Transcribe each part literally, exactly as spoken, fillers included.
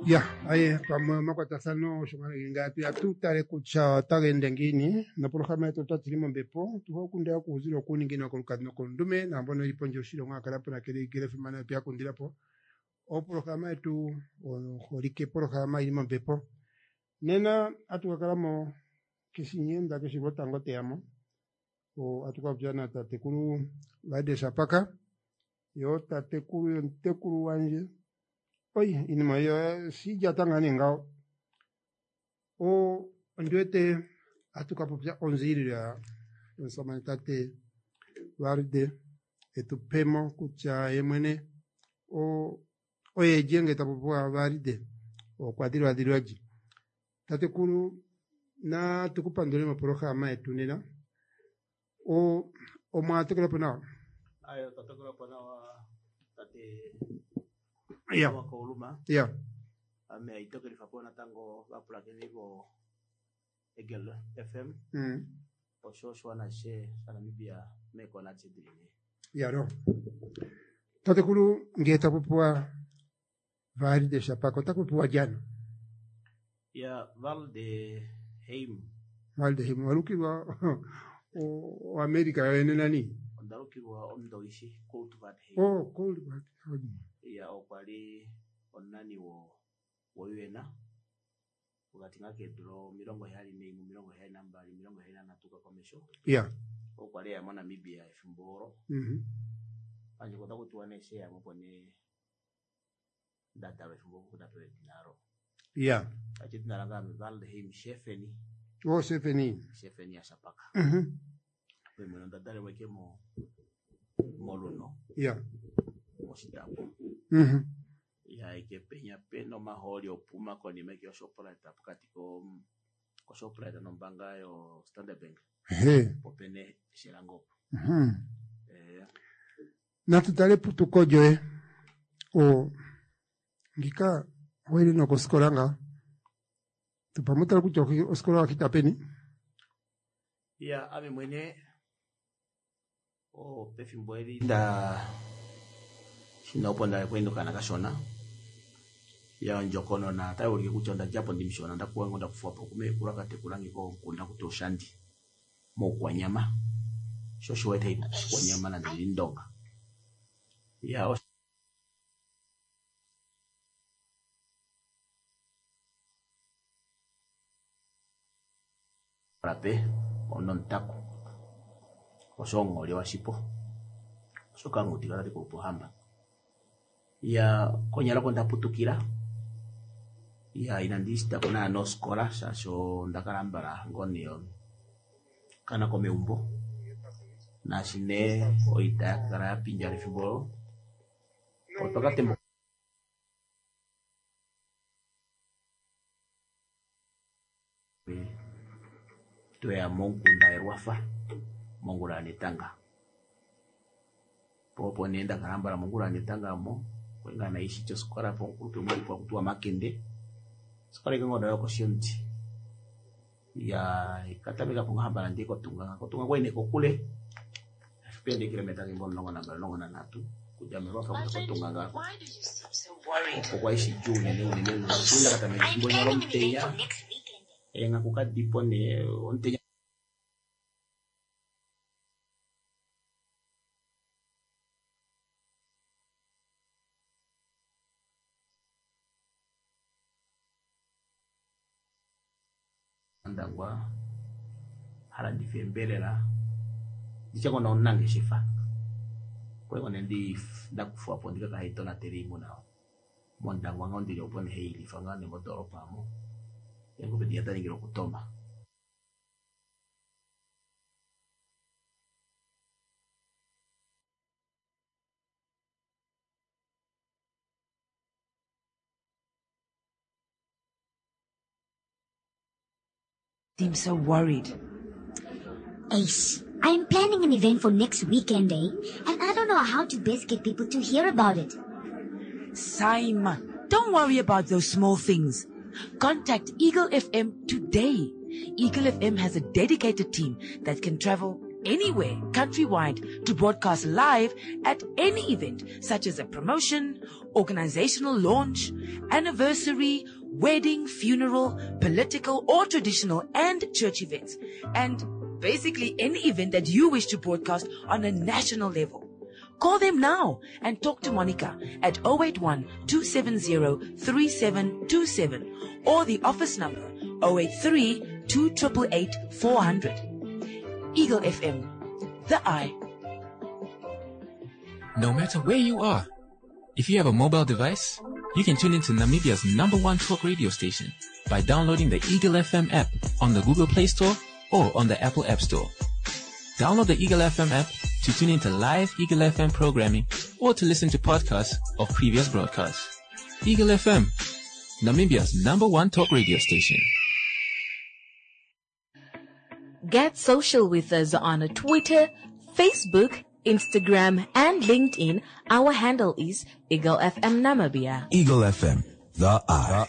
Ya, aye, kama makwata sano shumana ingati ya tutare kucha tagende ngini na programa yetu tatilimo mbepo tuho kundea kuhuzilo kuni ngina kuluka no kondume na mbono iponjo shilo nga kalapo na kele kele fimana pia kundila po o programa yetu o horike programa ilimo mbepo nena atuka kalamo kisinyenda kishibota ngote yamo o atuka vijana tatekuru vaide shapaka yo tatekuru ntekuru wanje oye inima yo si jatanga ningao o ndwete atuka popia onziri ya nsomanitate varde etupemo kucha yemwene o oye jenge tapopua varide o kwadiro adiroji tatekuru na tukupandole maprograma etunena o o matekela pona ayo tatekela pona wa tate ya wakoluma ya ame itokeli fapona tango vapula kenivo egel F M mm osho shwana she sana mibia meko na chidini ya no tatekuru ngeta popua varide shapako takupua jana ya Valde Heim Valde Heim walukirwa o Amerika yene nani ondarukirwa ondoishi Cold Bad Heim oh Cold Bad Heim ya okwali onani wo woyena wakati ngake dro mirongo yali ne mirongo yali nambali mirongo yali natuka komesho ya okwali ya mwana mibia efumboro mhm anje kota kutuane she ya mopone data efumboro kudato dinaro ya achiti naranga Valde Heim Shefeni oh Shefeni Shefeni ashapaka mhm pemeno dadale wekemo moluno ya ositapo mhm ya ikepenya peno maholi opuma koni meki oshopra tapukati ko ko shopra no mbanga yo Standard Bank he popene shirango mhm eh na tutale putukojo eh o ngika wele no koskolanga tupamuta kucho oskola kitapeni ya ame mwene o pefimboeli nda shinoponda kwendo kana kashona ya njokono na tayori kuchonda japo ndimshona ndakuwa ngonda kufuapo kume kurakate kurangi ko kunda kutoshandi mo kwa nyama shosho wete kwa nyama na ndindonga ya o rape onon tako osongo lewa sipo soka ngutika tati ko hamba ya konyala konda putukira ya inandista kona no skola sasho ndakalambala ngonio kana kome umbo na shine oita kara pinjari fibolo otoka tembo to ya mongu na erwafa mongu la netanga popo nenda kalambala mongu la netanga mo kwenga naishi cho skora po kutu mwali po kutua makende skora kengo da yoko shionti ya katabika pungahamba ndiko tunga ko tunga kwene ko kule pende kilomita ngombo nongo na nongo na natu kujamelo fa ko tunga ngako ko kwa ishi juu ne ne ne ne kula kata me ngombo na romteya enga kukadipone onteya ndangwa hala ndifembelela ndichako na onange shifa kwa hiyo ndi ndakufu hapo ndika kaito na terimu nao mondangwa ngondi opone heili fangane modoro pamo yango bedi hata ngiro kutoma Seem so worried. Ace, I'm planning an event for next weekend, eh? And I don't know how to best get people to hear about it. Simon, don't worry about those small things. Contact Eagle F M today. Eagle F M has a dedicated team that can travel anywhere countrywide to broadcast live at any event such as a promotion, organizational launch, anniversary, wedding, funeral, political or traditional and church events, and basically any event that you wish to broadcast on a national level. Call them now and talk to Monica at zero eight one, two seven zero, three seven two seven or the office number zero eight three, two eight eight, four zero zero. Eagle F M, the eye. No matter where you are, if you have a mobile device, you can tune into Namibia's number one talk radio station by downloading the Eagle F M app on the Google Play Store or on the Apple App Store. Download the Eagle F M app to tune into live Eagle F M programming or to listen to podcasts of previous broadcasts. Eagle F M, Namibia's number one talk radio station. Get social with us on Twitter, Facebook, Instagram, and LinkedIn. Our handle is Eagle F M Namibia. Eagle F M, the eye.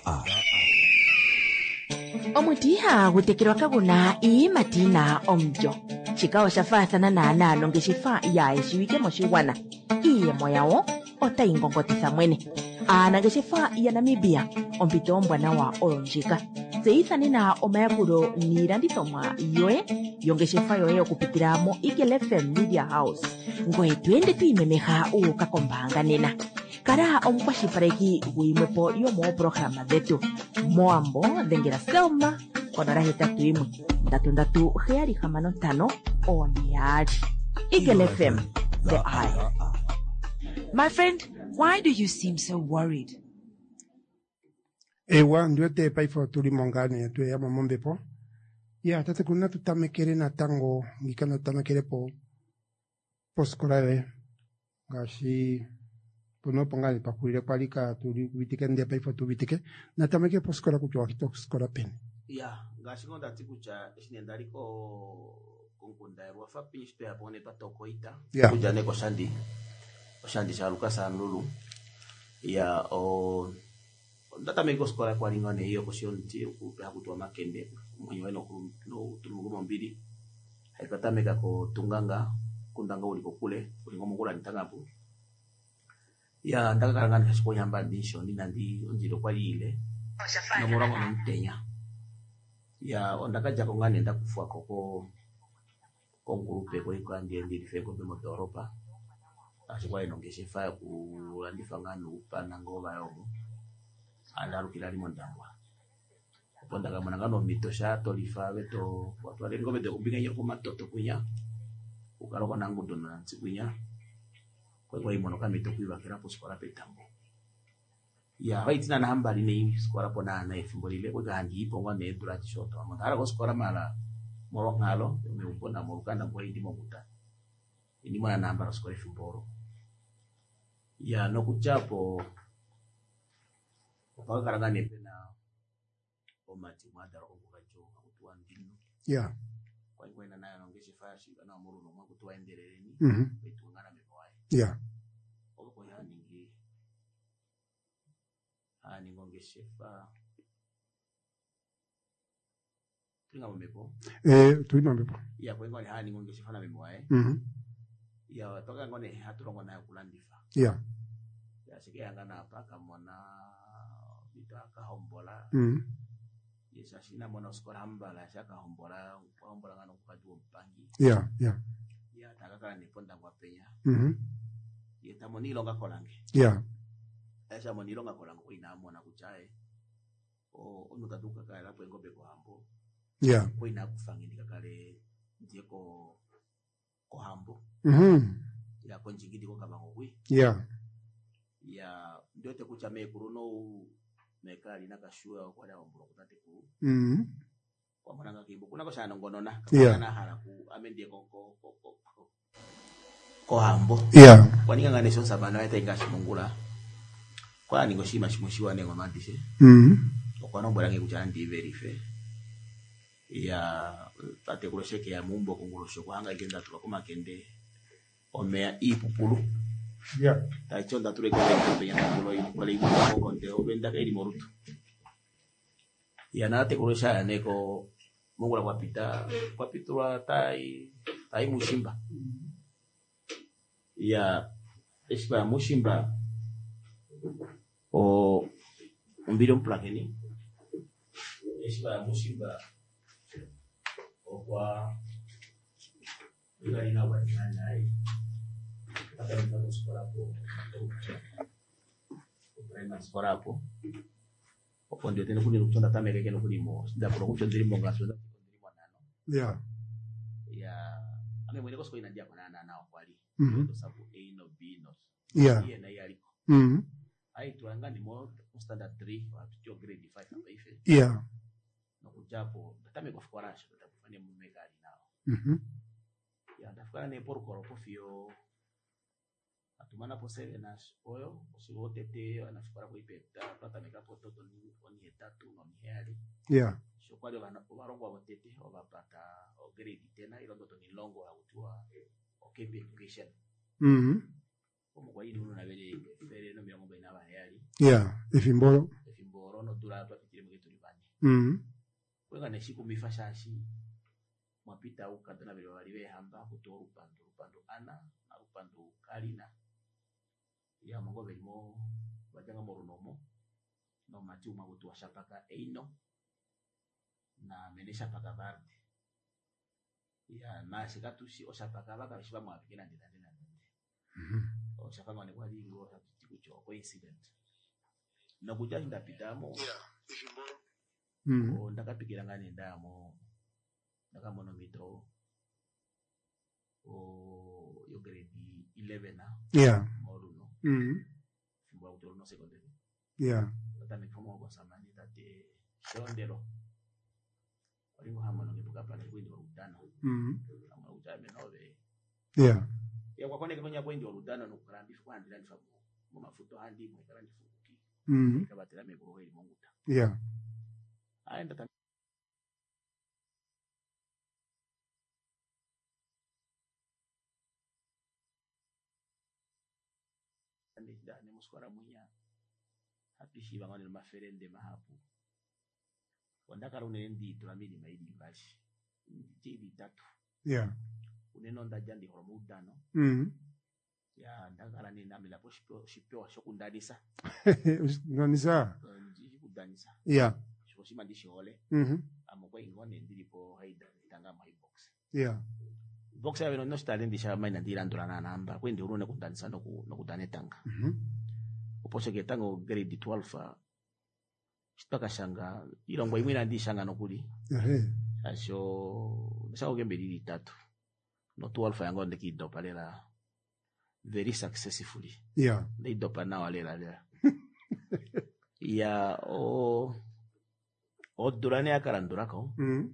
Omutiha gutekirwa kabuna i matina omjo. Chikawa shafathana na nalo ngeshifa ya eshiwike moshiwana. Iye moyao ota ingongotisa mwene. Ana ngeshifa ya Namibia ompito mbwana wa olonjika. Seithani na omayakuro nirandithomwa yoe yongeshefa yoe okupitira mo Eagle F M Media House. Ngoe twende tuimemeha ukakombanga nena. Kara omkwashipareki guimwepo yomo programa dhetu. Moambo dhengera Selma konora hetatu imwe ndatu ndatu heari hamano tano oniari. Eagle F M, the eye. My friend, why do you seem so worried? Ewa ndio te pai fo tuli mongane tu ya mamombe po. Ya tate kuna tutamekere na tango ngikana tutamekere po poskolare gashi pono pongale pa kuire kwalika tuli bitike ndia pai fo tu bitike na tameke poskola ku kwa kito skola pen. Ya gashi ngonda tikucha shinendaliko konkunda ro fa pinste ya pone patokoita kuja neko shandi shandi sharuka sanulu ya o data meko skola kwa lingane hiyo kosionti kupa kutwa makende mwenyewe no no tulugumo mbili haikata meka ko tunganga kundanga uliko kule uliko mukula ntangapo ya ndaka ngani kasiko yamba ndisho ninandi onjiro kwa ile no murango ntenya ya ondaka jako ngani nda kufua koko kongurupe ko ikandi ndi difeko be mo Europa asikwa inongeshe fa kulandifa ngani upana ngova yomo andaru kilali mondangwa ponda kama ngano mitosha tolifa beto watu alengo bede kumbinga yako matoto kunya ukaroko nangu dona nsikunya kwa kwa imono kama mitokuiba kera poskola petambo ya waitina na hambali ne skola pona na ifimbolile kwa gandi ipo ngone durati shoto amara ko skola mala moro ngalo me upona morukanda kwa ndi moguta ini mwana namba skola ifimboro ya no kuchapo kwa karangane pena omati mwadaro okukacho akutuwa ndino ya kwa hivyo ina nayo nongeshe fashi na muru no makutuwa endereni mhm betungana mebwai ya oko ya ningi ani ngongeshe fa tunga mbepo eh tuima mbepo ya kwa hivyo hani ngongeshe fa na mebwai mhm ya toka ngone haturongo nayo kulandifa ya ya sikia ngana paka mona bitaka hombola mhm yesa shina mona skora hambala shaka hombola hombola ngano kwatu mpangi ya ya ya takaka ni ponda kwa penya mhm yeta monilo ngakolange ya esa monilo ngakolange ko ina mona kuchae o onutaduka kala po ngobe ko hambo ya ko ina kufangi ndikakale ndiko ko hambo mhm ya ko njingidi ko kama ngwi ya ya ndio te kucha me kuruno mekali nakashua kwa dawa mbulo kutate ku mhm kwa mwana kibu kuna ko shana ngonona Yeah. kana haraku amendie ko ko ko ko ko hambo ya kwa ninga ngane so sabana ita ingashi mungula kwa ningo shima shimushiwa nengo mandishe mhm kwa no bora ngekuchana ndi verife ya tate kulosheke ya mumbo kungulosho kwa hanga igenda tukakoma kende omea ipupulu ya tacho ndature kwa penya kulo wale ipupulu konde obenda kali morutu ya nate kulosha ya neko Mungu la kwapita kwapitwa tai tai mushimba ya espa mushimba o umbilo mplakeni espa mushimba o kwa ngani na wa nai hata mtako skora hapo unaenda skora hapo opo ndio tena kuni kutonda tameke keno kuni mo nda pro kucho ndiri monga so ndiri mwanano yeah ya ame mwene kosko ina dia kana na kwali mhm sababu A no B no yeah yeye na yaliko mhm ai tuanga ni mo standard three wa tucho grade five hapa hivi yeah na kujapo tatame kwa forasho tatafanya mmeka ali nao mhm ya ndafukana ne por koropo fio atumana po seven as oyo usiwote te anafukara kwa ipeta pata meka po toto ni oni etatu no ni hali yeah so kwa bana barongo abotete obapata o grade tena ilo ndo ni longo autua o keep education mhm como kwa hili una vile fere no mirongo baina ba hali yeah ifimboro ifimboro no dura hapa fikiri mgeto libani mhm wenga na shiku mifashashi mwapita ukatana vile waliwe hamba kutoa upando upando ana na upando kalina ya mongo belimo bajanga moronomo no mati uma kutoa shapaka eino na menesha paka varde ya na sikatushi oshapaka baka bishiba mwapikina ndina ndina mhm o shapanga ni kwa lingo kucho coincident na kuja ndapitamo yeah ifimboro mhm o ndakapikira ngani ndamo ndakamono mitro o yo grade eleven na yeah moruno mhm fimbo utoro no secondary yeah tata mikomo kwa samani tate shondero walingo hamono ngibuka pale kwindi wa utano mhm kama utame nove yeah ya kwa kone kwenye kwindi wa utano no kurambi kwa ndila nifamu mu mafuto handi mu karandi fuki mhm kabatira meburo hili monguta yeah aenda tata ndani muskwara munya hapishi bangani maferende mahapu wandakara unendi tulamini maidi bashi tibi tatu yeah uneno ndajandi horomudano mhm ya ndakara ni namila po shipyo shipyo shokundanisa nonisa nji kudanisa yeah shoshima ndishi hole mhm amokwa ingone ndilipo haida tanga my box yeah box ya no stalindi sha maina ndira ndurana namba kwendi urone kudanisa no no kudane tanga mhm uposhe ketango grade twelve staka shanga ilongo imwe ndi shanga no kuli ehe asho ndashago gembeli tatu no twelve yango ndikido palela very successfully yeah ndido pana walela lera ya o o durane akarandurako mhm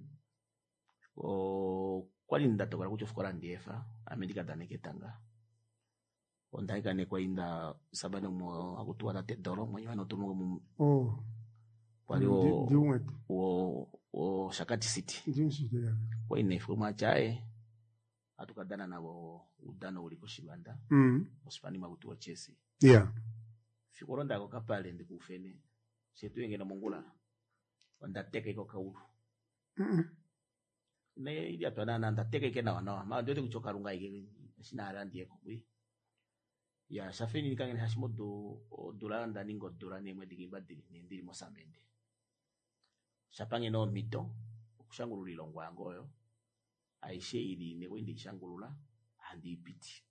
o kwali ndatokora kuchofukora ndiefa amendika daneke tanga ondaika ne kwa inda sabana mo akutua tate doro mwenye wano tumu mu oh kwali o ndiumwe o o Shakati City ndinshi ya kwa ine fuma chae atukadana nabo udano uliko shibanda mhm osipani makutua chesi yeah fikoronda ko kapale ndikufene setu yengena mongula ondateka iko kaulu mhm ne ili atwana na ndateka ikena wana ma ndote kuchoka runga ike sina arandi yeko bwi ya safini nikangene hashimodo duranda ningo durane mwe digibadiri ni ndiri mosamende shapange no mito kushangulula longwango yo aishe ili ne wendi shangulula handi ipiti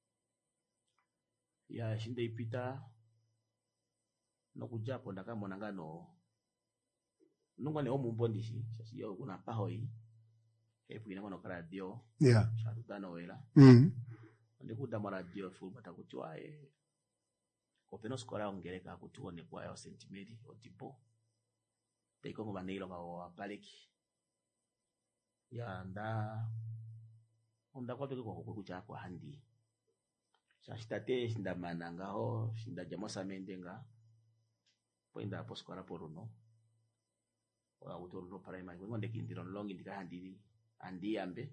ya shinde ipita no kujapo ndakamona ngano nungo ne omu mbondishi shasi yo kuna pahoi hepu ina ngono radio yeah shatutano wela mhm ndikuda mara radio full batakuchwa e kopeno skora ongereka kutuone kwa yo Saint Mary otipo teikongo banelo ka paleki ya nda onda kwa peko kwa kucha kwa handi shashitate shinda mananga ho shinda jamosa mendenga poinda poskora poruno wa utoro primary ngonde kindiro longi ndika handiri andi ambe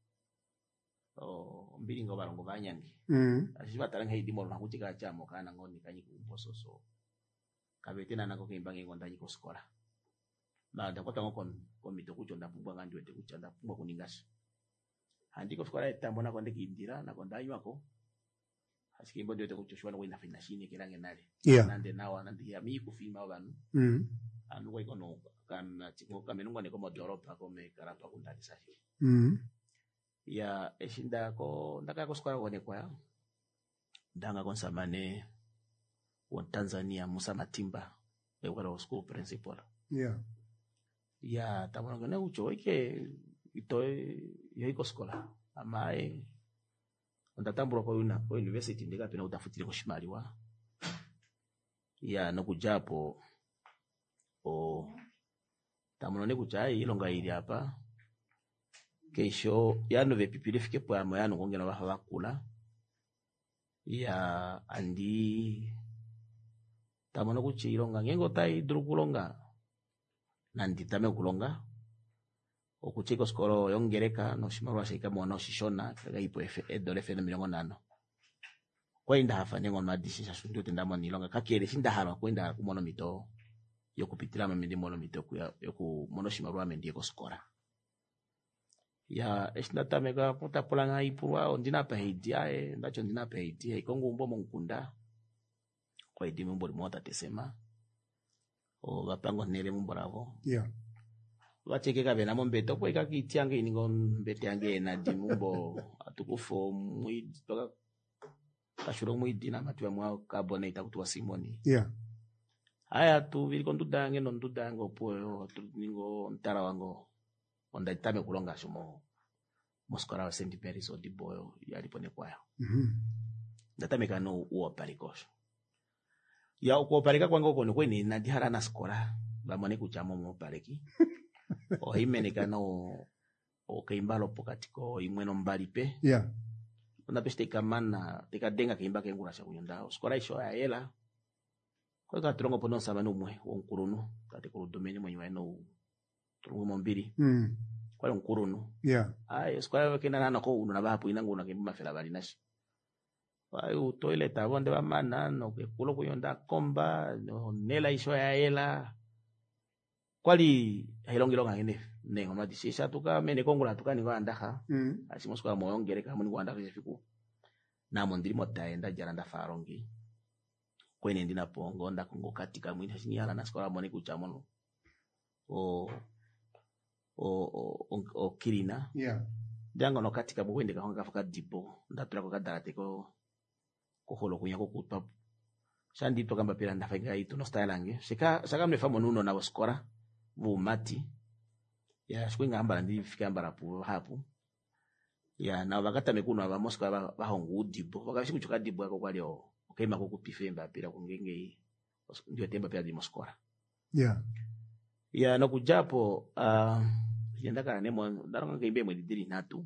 o mbili ngo barongo banyangi mhm ashiba taranga idimo na kuchika chamo kana ngoni kanyi kumpososo kabetena nako kimbangi ngonda yiko skora na ndakota ngokon komito kucho ndapungwa ngandi wete kucha ndapungwa kuningasha handiko fikola tambona konde kindira na konda ywako asiki mbondo wete kucho shwana kwenda fina shine kirange nale Yeah. nande nawa nandi ya mi kufima abantu Mm. anu kwa ikono kana tiko kamenungwa ne komo doropa kome karapa kundali sahi Mm. ya eshinda ko ndaka ko skola kone kwa ndanga konsamane wa Tanzania Musa Matimba ekwala school principal Yeah. ya tamona ngene ucho ike itoe yoiko skola amae ndatambura kwa una kwa university ndika pena utafutire ko shimaliwa ya nokujapo o tamona ne kuchai ilonga ili hapa kesho yano vepipile fike po amo yano ngongela baha bakula ya andi tamona kuchi ilonga ngengo tai drukulonga nandi tame kulonga okuchiko skolo yongereka no shimarwa shika mwana shishona kaga ipo efe edole fe miliongo nano kwenda hafa nengo madisi shashundu tendamo nilonga kakere shinda halwa kwenda kumono mito yokupitira mamindi mono mito kuya yoku mono shimarwa mendi ko skora ya eshinda tameka puta polanga ipurwa ondina pa hidiae ndacho ndina pa hidia ikongo mbo monkunda kwa idimi mbo mota tesema o bapango nere mumboravo Yeah. wachekeka bena mombeto kwa ikakitianga iningo mbete yange na dimumbo atukufo mwidi toka kashuro mwidi na matu ya mwa carbonate kutuwa simoni Yeah. haya tu viliko ndudange no ndudange opoyo ningo ntara wango onda itame kulonga shumo moskora wa Saint Mary's odiboyo yalipone kwayo Mhm. ndatame kano uwa parikosho ya uko parika kwango kono kweni na dihara na skora bamone kuchamo mo pariki o himeneka no o kaimbalo pokatiko imweno mbali pe Yeah. onda peste kamana tika denga kaimba kengura sha kuyonda skora isho ya yela kwa ka trongo pono sabanu mwe onkurunu kati ku domeni mwenye weno trongo mombiri Mm. kwa onkurunu Yeah. ai skora kena nana ko ununa bapu inangu na kimba fela bali nashi ayo toilet abonde bamana no ke kulo kuyonda komba no nela isho ya yela kwali hilongilo ngene nengo madisisha tuka mene kongola tuka ni wandaha Mm. asimo kwa moyo ngereka muni wandaha yefiku na mondiri motaenda jaranda farongi kwene ndina pongo nda kongo katika mwini shinyala na skola mone kuchamono o o o, o kirina Yeah. dango no katika bwende ka honga faka dipo ndatura ko kadarate ko ko holo kunya ko kutpa shandi to kamba pira ndafaga itu no style ange shika shaka mnefamo nuno na skora vu mati ya shkwinga ambala ndi fika ambala pu hapo ya na wakata mekuno aba moska ba bahongu dipo wakashi kuchuka dipo yako kwali o okaima ko kupifemba pira kungenge ndio temba pira di moskora Yeah. ya no kujapo uh, yenda kana nemo ndaronga ngeimbe mwe didiri natu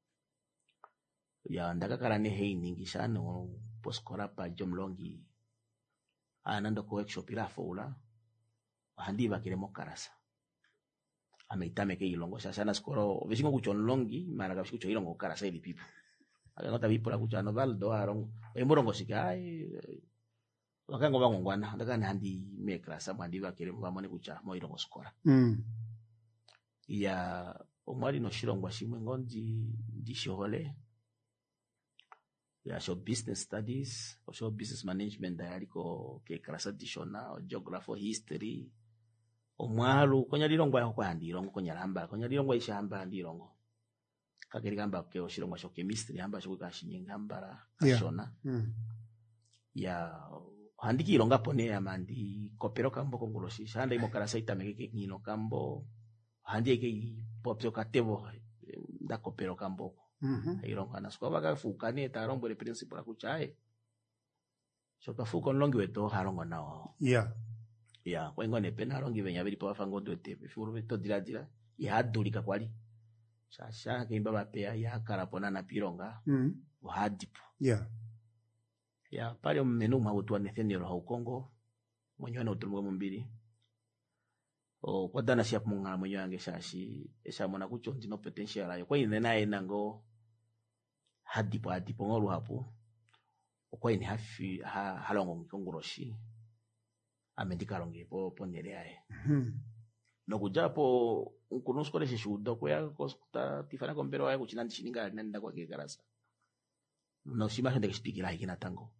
ya ndaka kala ne hei ningi shano poskora pa jomlongi anando ko workshop ila foula handi bakire mokarasa ameitame ke ilongo sasa na skoro vishingo kuchonlongi mara kabisho kucho ilongo karasa ili pipo akangota bipo la kuchano valdo arong emborongo sikai wakango bangongwana ndaka handi mekrasa mwandi bakire mbamone kucha mo ilongo skora Mm. ya omwali no shilongwa shimwe ngondi ndishole ya show business studies or show business management dayaliko ke klasa dishona o geography history omwalu konya lilongwa yako kwa ndilongo konya lamba konya lilongwa ishamba ndilongo kakiri kamba ke oshilongwa sho chemistry hamba sho ka shinyinga mbara kashona Yeah. Mm. ya handiki ilonga pone amandi kopero kambo kongoloshi shanda imo klasa itameke ke ngino kambo handi ke popyo katebo nda kopero kambo Mhm. ilonga na skoba ka fukani tarombo le principal kuchae so ka fuko longi weto harongo nao Yeah. ya kwa ngone pena longi benya bili pa fango dote furu veto dira dira ya hadulika kwali sasa ke baba pea ya karapona na pironga Mm. wahadipo Yeah. ya pale menu mautu anethenero ha Kongo mwenye na utumwe mbili o kwa dana siap munga mwenye yange shashi esha mona kucho ndino potential ayo kwa ine naye nango hadipo hadipo ngolu hapo kwa ine hafi ha halongo ngongoroshi amendika longe po ponere aye Mhm. no kujapo kunuskole shishudo kwa kosta tifana kompero wa kuchina ndishininga nenda kwa kigarasa no shima hende kishpiki la hikina tango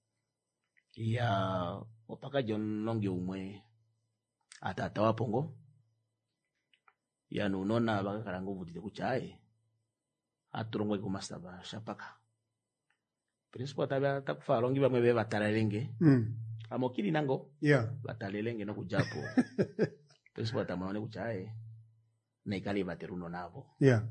ya opaka jonongi umwe atata wapongo ya nunona baka karango vutite kuchae aturongwe kumasta ba shapaka principal tabia takufa longi bamwe be batarelenge mm amokili nango yeah batalelenge no kujapo principal tamone kuchae na ikali bateruno navo yeah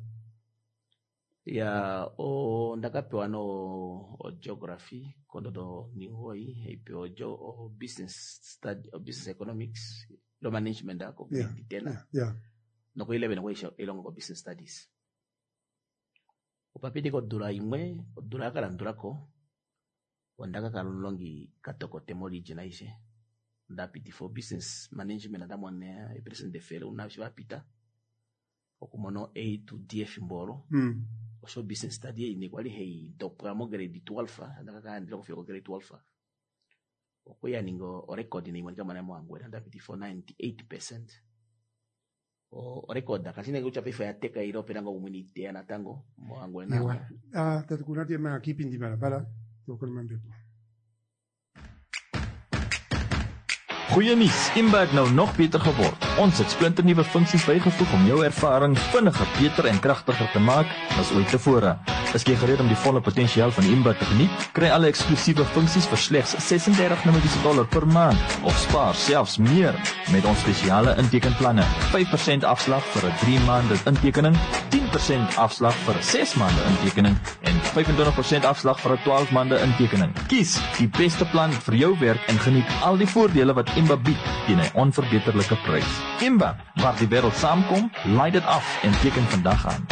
ya o ndakapewa no o geography kododo ni hoi ipewa jo o business study o business economics lo management ako yeah tena yeah, yeah. no ko eleven ko ilongo business studies upapiti ko dura imwe dura kala ndurako wandaka kalongi katoko temoli jinaise ndapiti for business management ndamone e president de fele unashwa pita okumono A to D F mboro mm osho business study ni kwali hei dopra mo grade twelve ndaka ka ndilo kufika grade twelve okoya ningo o record ni mwanga mana mwangu ndapiti for ninety-eight percent o record kasine kucha pifa ya teka iro peranga umunite ana tango mwangu na yeah ah tatukunati ma kipindi mara bala tokolman bepo. Goeie nuus, Imba het nou nog beter geword. Ons het splinternuwe funksies bygevoeg om jou ervaring vinniger, beter en kragtiger te maak as ooit tevore. Is jy gereed om die volle potensiaal van Imba te geniet? Kry alle eksklusiewe funksies vir slegs sessendertig dollar per maand of spaar selfs meer met ons spesiale intekenplanne. vyf persent afslag vir 'n drie maande intekening, tien persent afslag vir 'n ses maande intekening en vyfentwintig persent afslag vir 'n twaalf maande intekening. Kies die beste plan vir jou werk en geniet al die voordele wat Imba bied teen 'n onverbeterlike prys. Imba, waar die wêreld saamkom, laai dit af en teken vandag aan.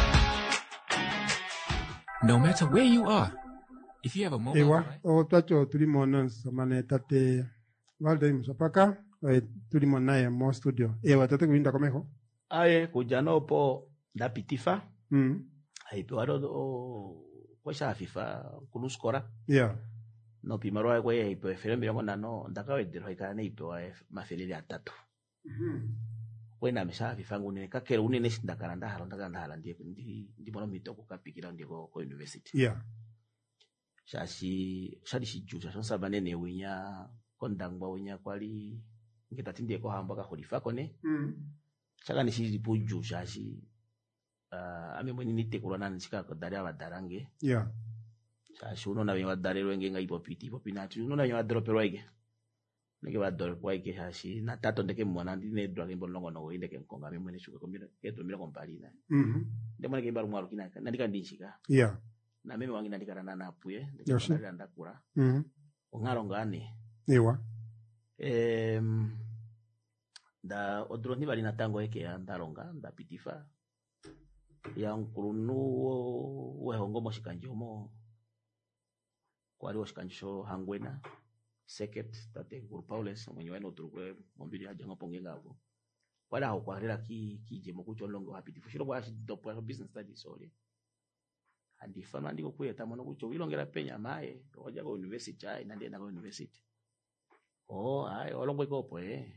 No matter where you are, if you have a mobile Ewa, device, o tacho tulimono samane tate walde msapaka tulimono ya mo studio. Ewa tate kuinda komeko. aye kujano po ndapitifa Mm. aipewa do kwa shafifa kunuskora Yeah. no primero ay kwe ipewa fere mbira nano ndakawe dero ikane ipewa mafelele atatu Mhm. kwena meshafifa ngune kakero unene sindakara ndahalo ndakara ndahala ndiye ndi ndimono mitoko kapikira ndiko ko university Yeah. shashi shadi shijuja shonsa banene winya kondangwa winya kwali ngitati ndiye ko hamba ka kholifa kone Mm. chaka ni shiri puju shashi uh, ame mweni nitekulwa nani chika kodari abadarange Yeah. shashi uno na wenye wadarero wenge nga ipopiti ipopinati uno na wenye wadropero wege neke wadropero wege shashi na tato ndeke mwana ndine dwa kimbo longo no indeke nkonga ame mweni shuka kombira keto mira kompalina Mhm. ndemo neke mbaru mwaru kina ndika ndinchika Yeah. na mimi wangi ndika rana napuye Yoshi. ndika ndakura Mhm. ongaro ngane Ewa. em da odroni bali na tango eke ya ndaronga ndapitifa ya nkulunuo wehongo moshikanjomo kwali washikanjisho hangwena seket tate guru paules mwenye weno turukwe mombili haja ngaponge ngavo wala hao kwarela ki kije mokucho longo hapitifu shiro bwa dopo business studies sole andi fama ndiko kuyeta mono kucho wilongera penya mae oja go university ai nandi na go university oh ai olongo ikopo eh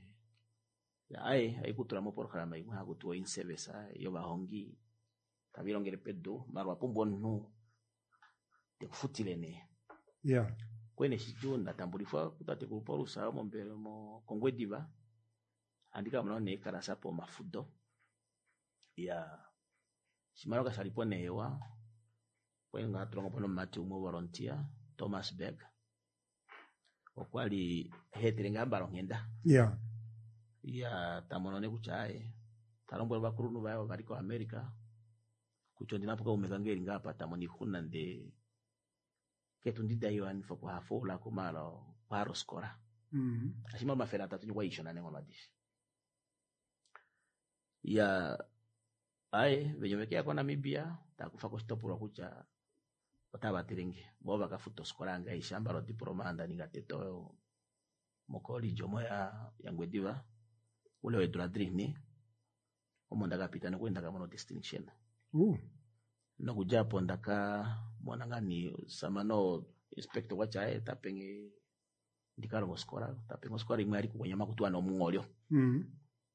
ai aikutura mo programa imwe hakutuwa in service yo bahongi tabilongere pedo marwa pumbo nu de kufutilene Yeah. kwene shijunda tambulifa kutate kulupolu sa mo mbere mo kongwe diva andika mno ne karasa po mafudo ya shimaro ka salipone ewa kwenga trongo pono mati umo volunteer Thomas Berg okwali hetrenga barongenda Yeah. ya tamonone kuchae talombo bakuru bayo bariko America kuchondi napoka umekangeri ngapa tamoni huna nde ketu ndida yo ani fo kwa fola kumalo paro skora Mhm. ashima mafera tatu nywa isho na nengo madishi ya ai venyomekea kwa Namibia takufa ko stopura kucha otaba tirenge bo bakafuto skora nga ishamba ro diploma ndani gateto mokoli jomo ya yangwediva ule wedura drini omonda kapitana kwenda kama no distinction Uh. no kujapo ndaka mwananga ni samano inspector wacha tapenge ndikaro skora tapengo skora imwe ari kunyama kutwa no mungolyo Mhm.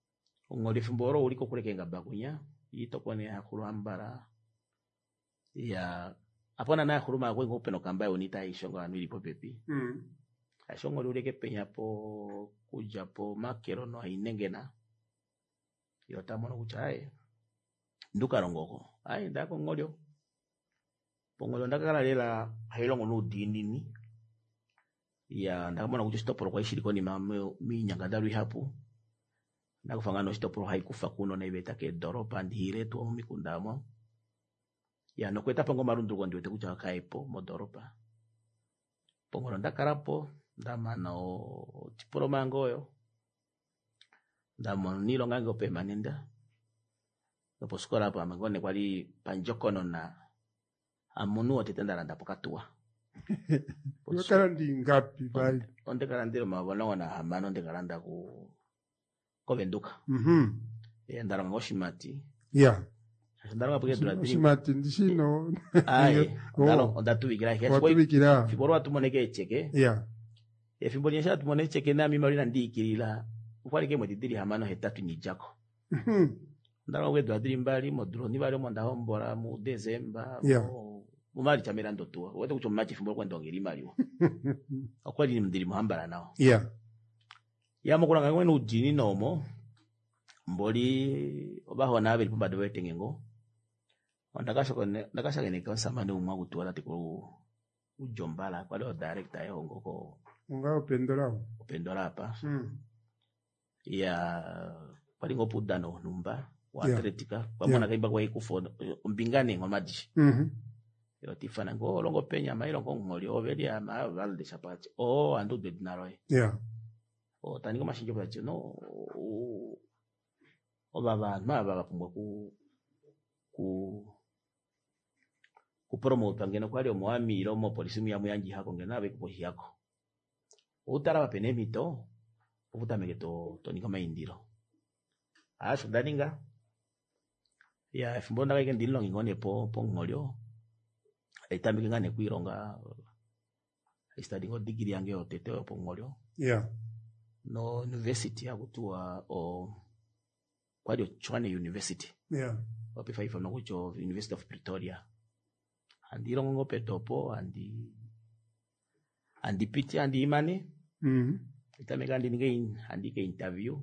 ngoli fimboro uliko kuleke ngabakunya itokone hakulambara ya apona na khuruma kwe ngopeno kamba unita ishongo anu ilipo pepi mm ashongo luleke penya po kuja po makero no inengena yotamono kuchae nduka rongoko ai ndako ngolyo pongolo ndakala lela hailongo no dinini ya ndakamona kuti stopolo kwa ishiriko ni mame minyangadalu hapo ndakufanga no stopolo haikufa kuno na ibeta ke doropa ndihire tu mikundamo ya no kweta pongo marundu kwa ndiwete kucha kaipo modoropa pongolo ndakarapo ndamana o tipolo mangoyo ndamo nilo ngango pe manenda no skola pa mangone kwali panjokono na amunu otitenda randa pokatua Wakala ndi ngapi bali onde karandiro mabona na amano onde karanda ku ko venduka mhm e ndara ngoshimati yeah ndara ngapuke dura shimati ndishino ai ndaro onda tubigira ke so fiboro watumoneke cheke yeah e fiboro nyesha tumoneke cheke na mimali na ndikirila ukwali ke mwitidiri hamano hetatu ni jako mhm ndara ngwe dura diri mbali modro ni bali mo ndahombora mu December yeah umali chamera ndotua wote kucho machi fimbolo kwa ndongeri mali akwali ni mdiri muhambara nao yeah ya mukulanga ngwe no dini nomo mboli obaho na abeli pumba dowe tengengo ndakasha kone ndakasha kene kwa samane umwa kutuala tikuru ujombala kwa leo director ya ngoko ngao pendora pendora hapa mm ya pali ngopu dano numba wa yeah. atletica kwa mwana kaiba kwa ikufo mbingane ngomadi mhm yo tifana ngo longo penya mailo ngo ngoli oveli ama valde chapati o andu de dinaroi yeah o tani ko mashinjo bacho no o baba ma baba pumwa ku ku ku promote ngeno kwali omwami ilo mo polisi mu yamu yanji hako ngena be kuposhi yako utara bapene mito uvutameke to to nikoma indiro asho daninga ya fumbonda kake ndilo ngone po po ngolyo aitamike ngane kuironga study ngo degree yange otete po ngolyo yeah no university ya kutua o kwadio Chwane University yeah wapi faifa no kucho University of Pretoria andiro ngo petopo andi andi piti andi imane mhm itameka andi nge andi ke interview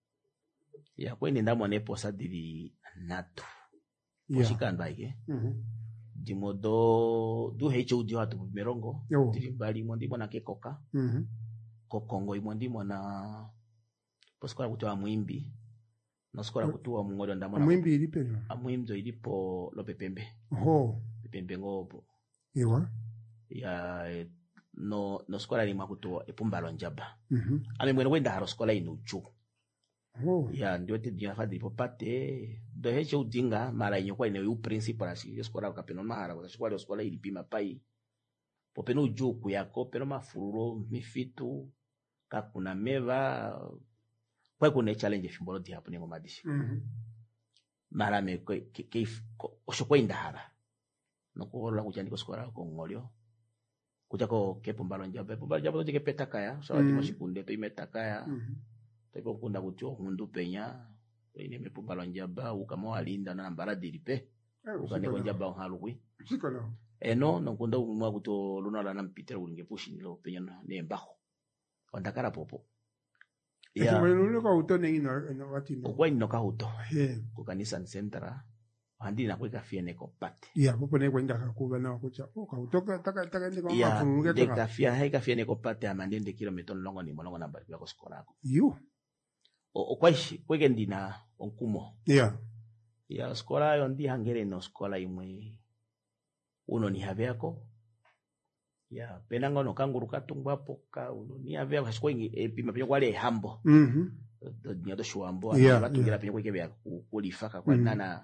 ya kwene ndamo nepo sadiri nato yeah shikanda ike mhm dimodo du hecho dio atu merongo Yo. tirimbali mondi mona ke koka mhm kokongo imondi mona poskola kutoa mwimbi no skola kutoa mungolo ndamona mwimbi ilipe amwimzo ilipo lo pepembe ho pepembe ngopo iwa ya no no skola ni makutoa epumbalo njaba mhm ame mwene wenda haro skola inuchu ho ya ndio te dia fadi popate do hecho udinga mara inyo kwa ine u principal asi skola kapeno mahara kwa skola skola ilipima pai popeno ujuku yako pero mafururo mifitu kakuna meva kwa kuna challenge fimbolo di hapo ningo madishi mhm mara me ke ke oshokwa indahara nokuola kuchandiko skola ko ngolyo kuchako kepo mbalo njaba mbalo njaba to peta kaya so ati mashikunde to imeta kaya mhm to kunda kutyo mundu penya ine mepumbalo njaba ukama walinda na mbara diripe ukaneko njaba halukwi sikona eno nokunda umwa kuto lunala na mpitera ulinge pushi nilo penya ne mbaho ondakara popo ya mwenu kwa utone ina ina wati no kwa ino ka uto yeah ku kanisa centra andi na kweka fiene ko pate ya popo ne kwenda kakuba na kucha o ka utoka taka taka ndi kwa ya mafunuge de taka kafia hai kafia ne ko pate amandende kilometer longo ni molongo na bali kwa skola ko you o kwaishi kweke ndina onkumo yeah ya skola yo ndi hangere no skola imwe uno ni have yako ya penanga no kanguru katungwa poka uno ni have yako shiko ingi epima penyo kwale hambo mhm do nyato shuambo Yeah, abatungira penyo kweke bya kulifaka kwa nana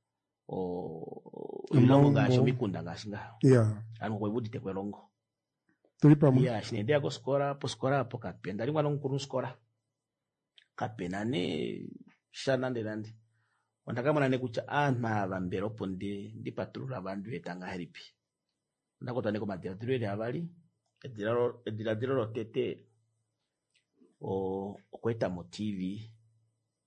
o ilongo gasho mikunda gashinga yeah anu kwa ibudi tekwe longo tulipa mu ya shinende yako skora po skora po kapenda ringwa no nkuru skora kapenane shana ndelandi wandakamana nekucha ana vambero ponde ndi patrula vandu etanga heripi ndakota neko madiradiro ere avali ediraro ediradiro tete o okweta mo T V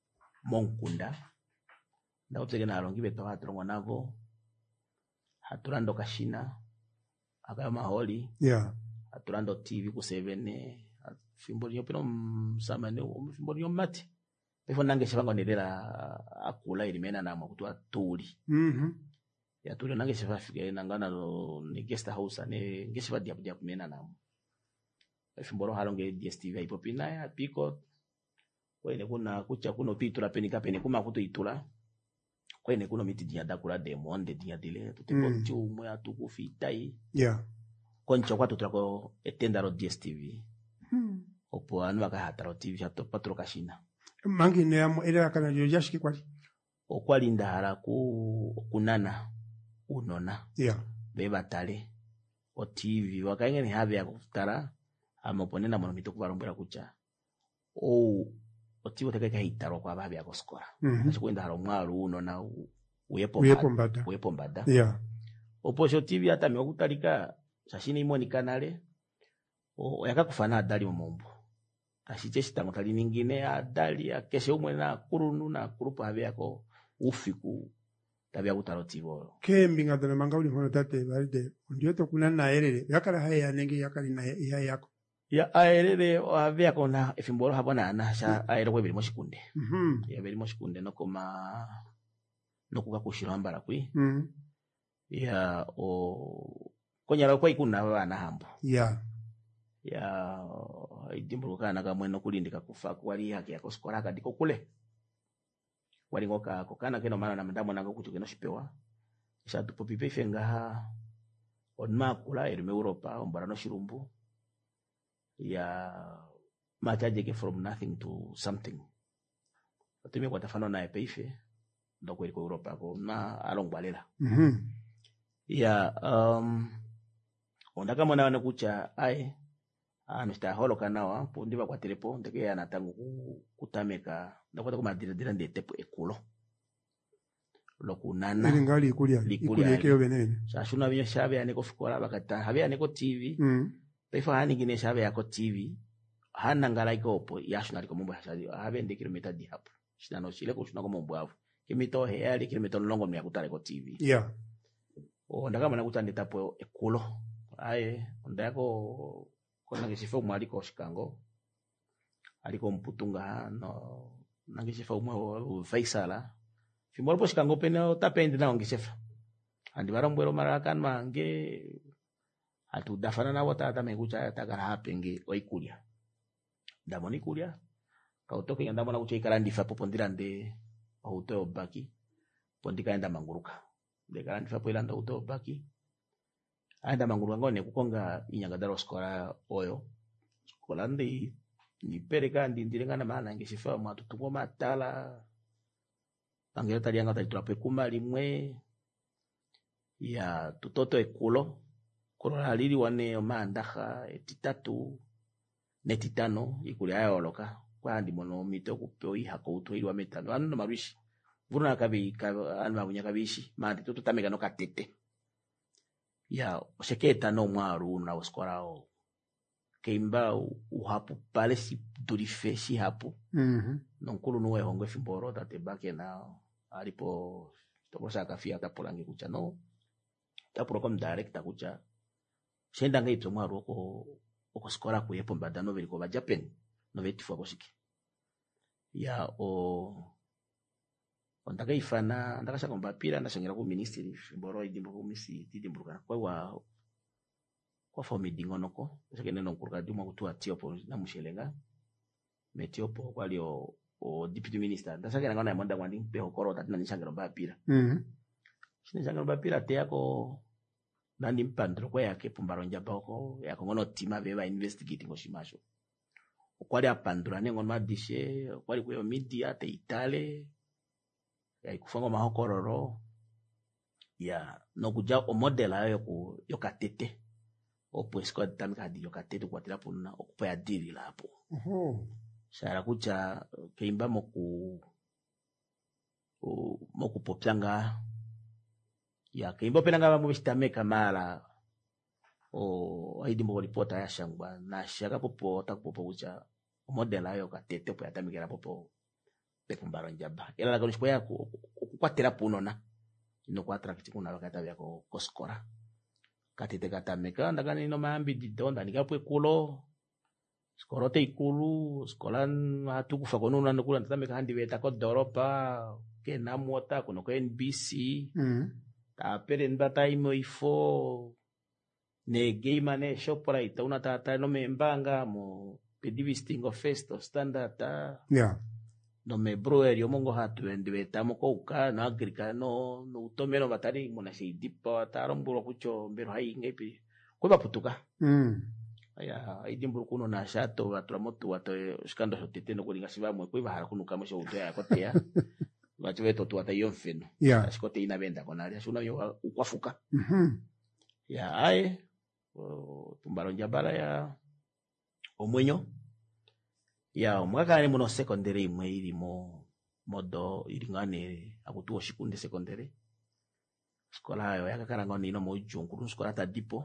monkunda ndakupseke nalo ngibeto hatrongo navo haturando kashina akayo maholi yeah haturando T V ku seven fimbo nyo pino msamane fimbo nyo mati befo nange shivango ndelera akula ilimena na makutu atuli mhm ya tuli nange shiva fike nangana ni guest house ne ngeshiva dia dia kumena na fimbo ro halonge D S T V ipo pina ya piko kwene kuna kucha kuno pitula penika pene kuma kutu itula kwene kuno miti dia dakula demonde dia dile tutepo Mm. chumwe atukufitai yeah koncho kwa tutrako etendaro D S T V hmm. opo anu akahataro T V chato patro kashina mangi ne amo era kana yo yashiki kwali okwali ndahara ku kunana unona yeah beba tale o T V wakaenge ni have ya kutara amaponena mono mito kuvarombera kucha o o T V tekeka hitaro kwa babe ya koskora mhm achikwenda haro mwaru unona uyepo uyepo mbada uyepo mbada yeah opo sho T V hata mekutalika shashini imoni kanale o yakakufana adali momombo ashiche shitango tali ningine adali akeshe umwe na kurunu na kurupa habe yako ufiku tabia kutaro T V kembi ngadana mangauli hono tate balide ndiyo to kuna na erere yakala haya nengi yakali na ya yako ya aerere habe yako na efimboro habona ana sha aere kwe bili moshikunde mhm ya bili moshikunde nokoma nokuka kushiro ambara kwi mhm ya o konyala kwa ikuna bana hambo yeah ya idimburuka na kamwe no kulindika kufa kwali yake yako skora kadiko kule wali ngoka kokana keno mana na ndamo nanga kuti keno shipewa sha tupo pipe fenga onma kula erime Europa ombara no shirumbu ya machaje ke from nothing to something atumi kwa tafano na epeife ndo kweli kwa Europa ko na alongwalela mhm ya um ondaka mwana wana kucha ai ano sta holo kanawa pondiva kwa telepo ndeke yana tangu kutameka ndakwata kuma dira dira ndetepo ekulo lokunana ili ngali ikulia Likulia. ikulia keo benene shashuna binyo shabe yaneko fikola bakata habe yaneko T V mhm pefa hani gine shabe yako T V hana ngala ikopo yashuna liko mumbo hashadi habe ndi kilomita di hapo shina shile ko shuna ko mumbo avu kimito heali kilomita longo mya kutale ko T V yeah o ndaka mana kutandita po ekulo aye ndako kona ngishifa umwaliko shikango aliko mputunga no nangishifa umwe Faisala fimoro po shikango pene tapendi na ngishifa andi barambwero marakan mange atu dafana na wata ata mengucha takara hapenge oikulia ndamoni kulia kautoke ndamona kucha ikarandi fa popondirande hoto baki pondika enda manguruka dekarandi fa poilanda hoto baki aenda manguruka ngone kukonga inyangadaro skora oyo skola ndi ni pereka ndi ndirengana mana ngishifa matutuko matala angera talianga taliturape kuma limwe ya tutoto ekulo korola lili wane omandaha etitatu netitano ikuli aya oloka kwa andi mono mito kupeo ihako uto ili wametano anu no maruishi vuruna kabi anu mabunya kabishi mandi tutu tamega no katete ya oseketa no mwaru na oskorao keimba uhapu pale si durife si hapu mhm nonkulu nuwe hongwe fimboro tate bake na alipo tokosa kafia tapolangi kucha no tapuro kom director kucha shenda ngai tomwaro ko okoskora kuyepo mbadano veliko ba Japan no vetifwa koshiki ya o ondaka ifana ndaka shaka mbapira ndashangera ku ministry fimboro idimbo ku misi tidimbuka kwa wa kwa fomi dingonoko sekene no kurka dimo kutua tiopo na mushelenga metiopo kwalio o deputy minister ndashaka ngana yamanda kwandi peho korota tina nishangera mbapira mhm nishangera mbapira te yako nandi mpandro kwa yake pumbaro njabako yako ngono tima beba investigating oshimasho okwali apandura nengo madishe okwali kuyo media te itale ya ikufango mahokororo ya nokuja o model ayo ku yokatete opwesko atamika di yokatete kwatira puna okupa ya diri lapo oho shara kucha keimba moku moku popyanga ya keimba penanga mu bistameka mala o aidi mo reporta ya shangwa na shaka popo ta popo kucha model ayo katete po yatamikira popo pepumbaro njaba ela la konispo ya kukwatira punona ino kwa attract kuna bakata bya ko koskora katite kata meka ndakani no maambi didonda nikapwe kulo skorote ikulu skolan hatukufa konuna ndokula ndatameka handi beta ko doropa ke namota kuno ko N B C mm ta pere ndata imo ifo ne game ne Shoprite una tata no membanga mo pedivistingo festo standard ta yeah no me broer yo mongo hatu endiwe tamo ko uka na agrika no no utomero batari mona si dipa taromburo kucho mbero hai ngepi ko baputuka mm aya idimburu kuno na shato batramoto wato skando sotete no kulinga sibamwe ko bahara kunuka mo shoto ya kotea bacho veto tu ata yonfeno yeah ashikote ina venda kona ali ashuna yo ukwafuka mhm ya ai tumbaro njabara ya omwenyo ya omwaka ni muno secondary imwe irimo modo iringane akutuo shikunde secondary skola yo yakakaranga nino mo junkuru skola ta dipo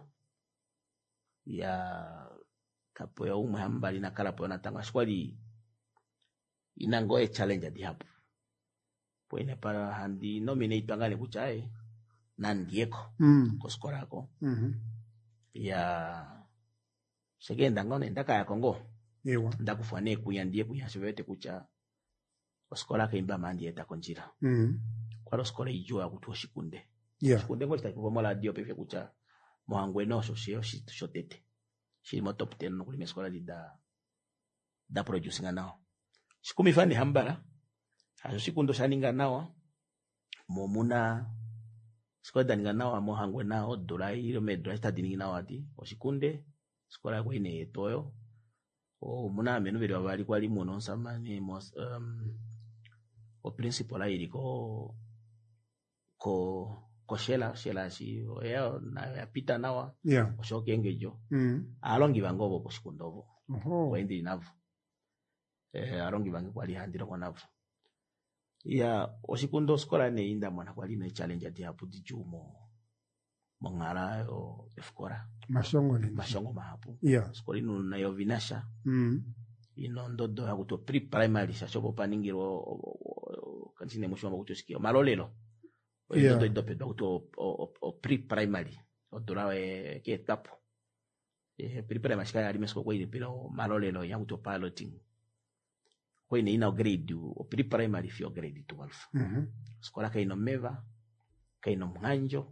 ya kapo ya umwe hambali na kala po na tanga skwali inango e challenge di hapo poine para handi nominate pangale kuchae nandieko mm ko skola ko mhm ya segenda ngone ndaka ya Kongo ewa ndakufane kuyandie kuyasivete kucha oskola kaimba mandi eta konjira mhm kwa oskola ijua kutuo shikunde yeah shikunde ngo sitaki kubomola dio pepe kucha mohangwe no sosio shitete shimo top ten no kulime skola da da producing nao shikumi fani hambara aso shikundo shaninga nao momuna skola daninga nao mohangwe nao dolai ilo medra sta dininga nao ati oshikunde skola ko ine toyo o muna menu bere bali kwali muno samani mos um o principal airi ko ko ko shela shela si o ya na ya pita nawa yeah o shoke engejo mm alongi bangobo ko shikundobo oho ko indi navo eh alongi bangi kwali handiro ko navo ya o shikundo skola ne inda mwana kwali ne challenge ati hapo dijumo mongala o efkora mashongo ni mashongo mahapu yeah skola ino na yo vinasha mm ino ndodo ya kuto pre primary shachopo paningiro kansine mushoma kutosikio malolelo yeah ndodo idope kuto o pre primary odorawe ke tapo eh pre primary shika ali mesko kwa ile pero malolelo ya kuto piloting kwa ine ina grade o pre primary fio grade twelve mhm skola kaino meva kaino mhanjo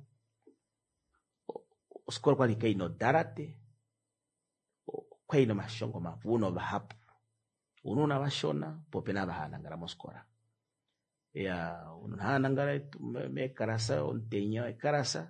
skola kwa kaino darate kwa ino mashongo mavuno bahapu ununa bashona popena bahana ngara moskora ya ununa ngara me karasa ontenya karasa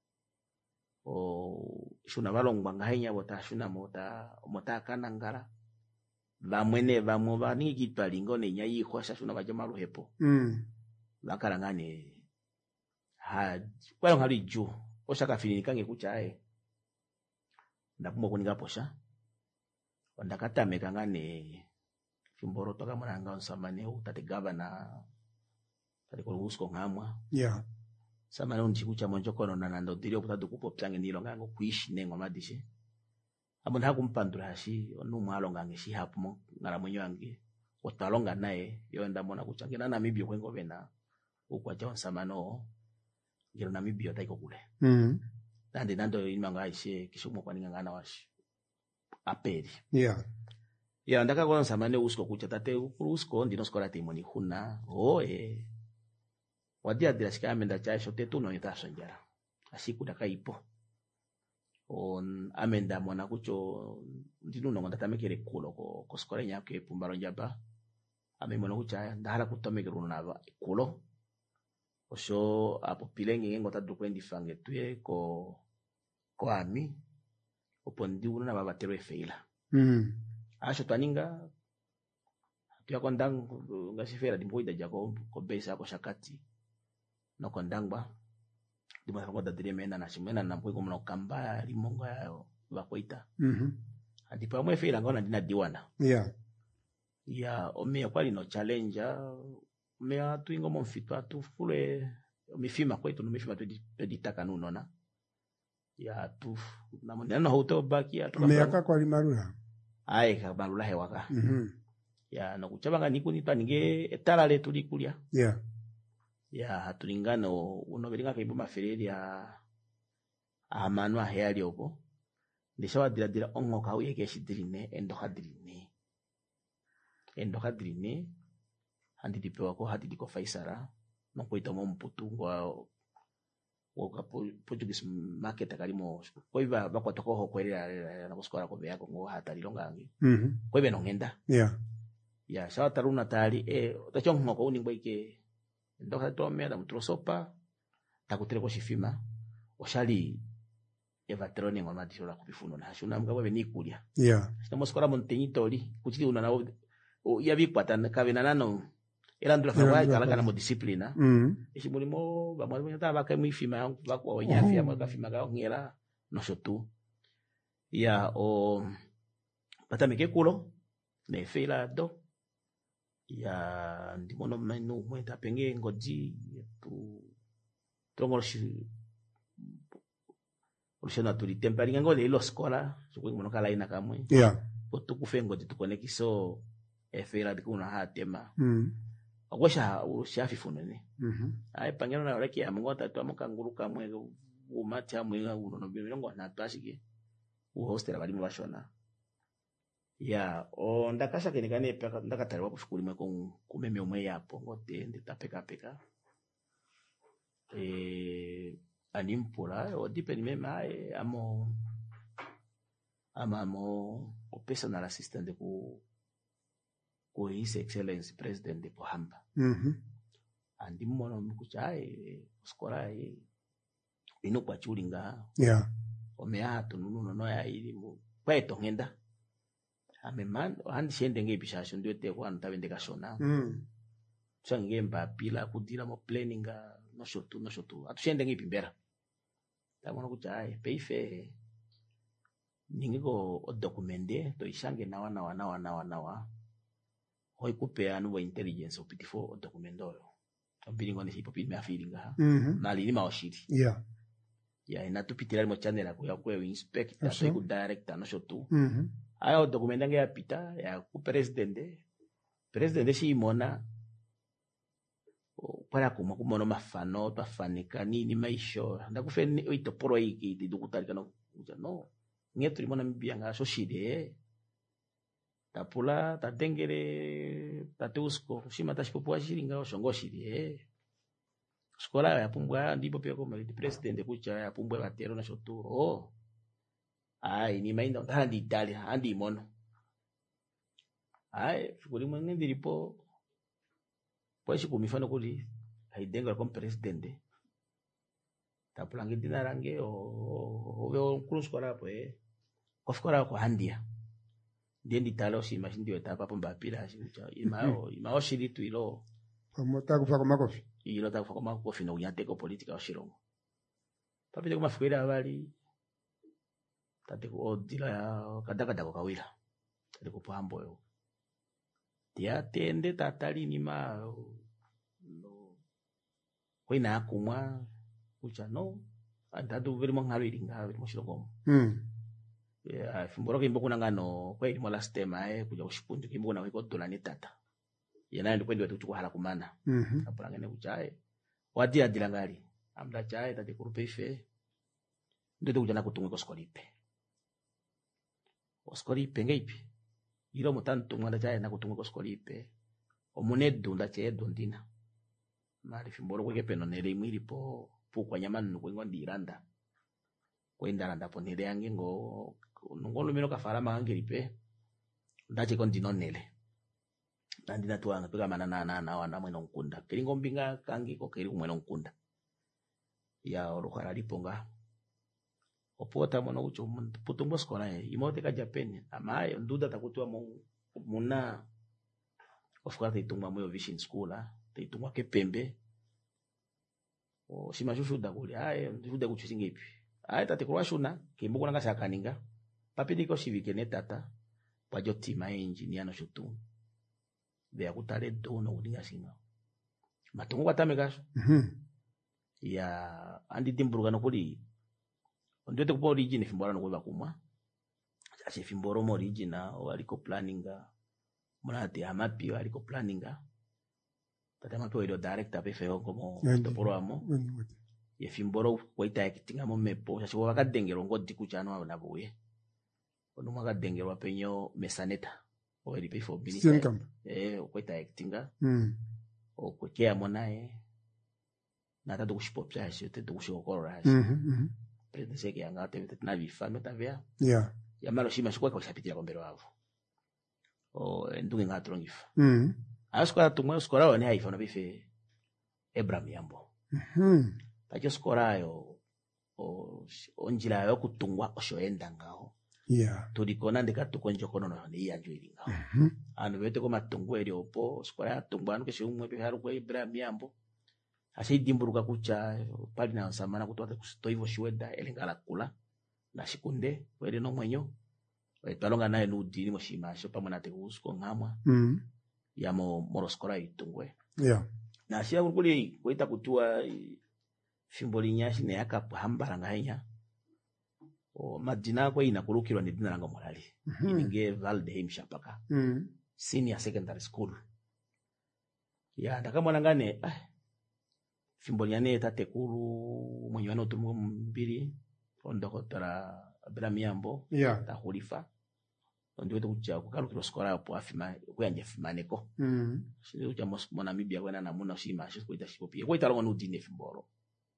o shuna balongwa ngahenya bota shuna mota mota kana ngara bamwene bamwe bani kitwalingo ne nyayi khosha shuna bajama ruhepo mm bakarangane ha kwalo ngali ju oshaka fininika ngekuchae ndakumwa kuninga posha ondakatame kangane Kimboro toka mwananga onsamane utate governor tali kolusko ngamwa yeah samana unchikucha monjokono na nando dilio kutadu kupo pyange nilo ngango kuishi nengo madishe abona hakumpandura hashi onu mwalo ngange shi hapo ngara mwenyo wangi otalonga naye yoenda mona kuchangina na mibyo kwengo bena ukwacha onsamano ngiro na mibyo taiko kule mhm nande nando imanga aishe kishumo kwa ningana washi aperi yeah ya ndaka kwa samane usko kucha tate usko ndino skola timoni huna oe wadia dirashika amenda cha shote tu no itaso njara asiku daka ipo on amenda mwana kucho ndino no ngata mekere kulo ko ko skola nyake pumbaro njaba ame mwana kucha ndala kutomeke runa ba kulo osho apo pilenge ngota dukwendi fange tuye ko ko ami opondi una baba tero feila mhm asho twaninga tuya kondang ngasifera dimboida jako ko besa ko shakati no kondangba dimwa ko da diremena na shimena na mpoi ko mno kamba limonga yayo bakoita mhm andi pa mwe fera ngona dina diwana yeah ya omia kwali no challenge me atu ingo monfitwa tu fule mifima kwetu no mifima tu editaka nunona ya tu na mwana no hoto baki atu meaka kwa limarula ai ka balula hewaka mhm ya nakuchabanga nikunitwa ninge etala letu likulya yeah ya hatulingano unobelinga kaibo mafereri ya amanu aheyali opo ndishawa dira dira ongo ka uyeke shidirine endo hadirine endo hadirine handi dipewa ko hadi diko Faisara noko itomo mputu ngwa woka Portuguese market kalimo ko iba bakwatoko ho kwelera na kuskola ko beyako ngo hatali longangi mhm ko ibe nongenda yeah ya sawa taruna tali e tachongo ko uningwa ike ndo hato mera mutrosopa takutere ko shifima oshali evatrone ngoma dishola kubifuno na shuna mugabo benikulya yeah estamos kora monteñitori kuchiti una na yabikwata kabena nano era ndula fagwa kala kana mo disciplina mhm ishi mulimo bamwe banyata bakaimu ifima bakwa wanyafia mo kafima ga ngela no shotu ya o patamike kulo ne fela do ya ndimono menu mwenta penge ngoji tu trongo shi ushona tuli temparinga ngole lo skola sukwe ngono kala ina kamwe yeah potuku fengo tukonekiso efera dikuna hatema mhm akwasha ushafi funene mhm ai pangeno na reki ya mngota tu amukanguru kamwe umati amwe uno no bilongo na twashike u hostera bali mubashona ya o ndakasha kenikane peka ndakatalwa kushukuri mwe kumeme umwe yapo ngote nditapeka peka eh animpura o dipeni mema amo ama amo o personal assistant ku ku his excellence president de Pohamba mhm andi mmono mkuchae skora e ino kwa chulinga yeah omea tununu no ya ilimu kweto ngenda ameman andi shende ngebishasho ndio te kwa ntabende kashona mhm tsange mbapila kudira mo planning no shotu no shotu atushende ngipimbera tamona kuchae peife ningiko documente to ishange nawa nawa nawa nawa nawa hoi kupea nuwa intelligence upitifo dokumento yo ambiringo ni hipo pime afiringa mhm na lini maoshiri yeah ya ina tupitira mo channel ko ya ko inspector Aso. ko director no shotu mhm ayo dokumento nge apita ya ku president president shi mona para kuma kumono mafano tafanika nini maisho ndakufeni oito poro iki didukutalika no no ngetu limona mbianga so shide tapula tatengere tateusko shima tashipopwa shiringa oshongo shiri eh skola ya pumbwa ndipo pia koma di president kucha ya pumbwa batero na shotu oh ai ni mainda ndandi Italia andi mono ai shukuri mwenye ndilipo kwa shi kumifano kuli haidenga kwa president tapula ngidina range o o kulu skola po eh kwa skola kwa handia Dendi talo si machine ndio etapa pomba pila shicha imao imao shiritu ilo Kamota kufa kwa makofi. ilo ta kwa makofi no unyateko politika oshirongo papite kuma fukwira abali tate ko odila ya kadaka dako kawila tate ko pambo yo tia tende tatali ni ma no koina akumwa kucha no andadu veri mongalo ilinga veri moshirongo mm ya fimboro kimbo kuna ngano kwa ili mola stema eh kuja ushipunju kimbo na wiko dola ni tata yana ndi kwendi wetu kuhala kumana mhm kapula ngene kuchae wadi adila ngali amda chae tati kurupe ife ndio kujana kutunga ko skolipe oskolipe ngeipi ilo mutantu mwanda chae na kutunga ko skolipe omunedu nda chae dondina mali fimboro kweke peno nele imwili po pu kwa nyamanu kwengo ndiranda kwenda randa ponele yange ngo ngono mino kafara mangelipe ndache kon dinonele ndina tuanga pega manana na na wana mweno nkunda kilingo mbinga kangi ko kiri mweno nkunda ya orukara liponga opota mono ucho putumbo skola e imote ka Japan amayo nduda takutwa mu muna of course itumwa moyo vision school ah itumwa kepembe o shimashushu dakuli aye nduda kuchisingipi aye tate kurwashuna kimbuko nanga sakaninga papidi ko shivike ne tata pajo tima engineer no shutu de akutale dono uninga singa matungu kwatame gasho mhm ya andi dimburuga no kuli ndete kupo origin fimbora no kuba kumwa ache fimboro mo origin o aliko planninga muna te amapi aliko planninga tata mapi wedo director pe feo como Andi. toporo amo Wani wati. ye fimboro kwaita ekitinga mo mepo sasi waka dengero ngodi kuchano na buye ono maka dengero penyo mesaneta o eri pe fo bini Sien kamba. eh kwaita ekitinga Mm. o kwekea monae na tatu kushipopya sio tetu kushokora Mhm. Mhm. presidente seke yanga te na bifano tavea Yeah. ya malo shima shikwa kwa shapitira kombero wavo o ndunge ngatrongifa Mhm. askora tumwe skora wani haifano bife Abraham Yambo Mhm. pacho skora yo o onjila yo kutungwa oshoenda ngao Yeah. tudikona ndika tukonjo kono no ni yanjo ilinga Mhm. anu bete ko matungu eri opo skora ya tungwa anu kesho umwe pe haru kwa Abraham Yambo asai dimburuka kucha pali na samana kutoa kusto hivyo shiweda elingala kula na shikunde wele no mwenyo talonga naye nudi ni moshimasho pamwe na tekusko ngamwa Mhm. ya mo moroskora itungwe Yeah. na shia kuli kuita kutua fimboli nyashi ne yakapahambala ngahenya o madina kwa inakulukirwa ni dina langa morali Mhm. ininge Valdeheim shapaka Mhm. senior secondary school ya ndakamwana ngane ah fimboli yane tatekuru mwenye wano tumu mbili ondoko tara Abraham Yambo Yeah. ta hulifa ndiwe tukucha kukalukirwa skora hapo afima kuyanje fimaneko Mhm. shiri ucha mo Namibia kwena namuna shima shi kuita shipopia kuita longo nudine fimboro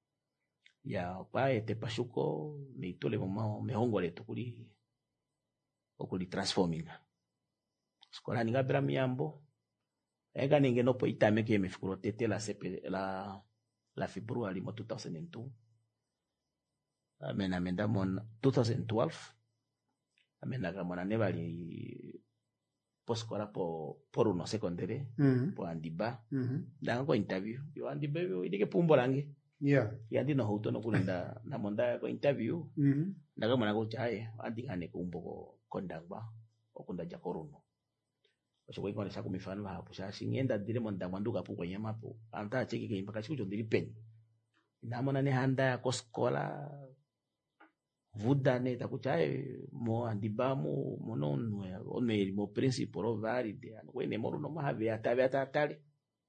ya pae te pashuko ni tole mama mehongo letu kuli okuli transforming skora ni Abraham Yambo ega ninge no poita meke mefikuro tete la sepe la la February mo two thousand two amena amenda mon two thousand twelve amena kamona nebali poskora po por uno secondary Mhm. po andiba Mhm. danga ko interview yo andiba yo idike pumbo lange Yeah. yandi no hoto no kulenda na monda ko interview Mhm. daga mona ko chae andingane ko umbo ko kondangba okunda jakoruno so ko ikona saku mifano hapo sasa ngenda dire monda mwanduka po kwenye mapo anta cheki ke mpaka siku ndiri pen namona ne handa ko skola vudane takuchae mo andibamu mononwe onmeri mo principal valide ano kwene moru no mahave atabe atatale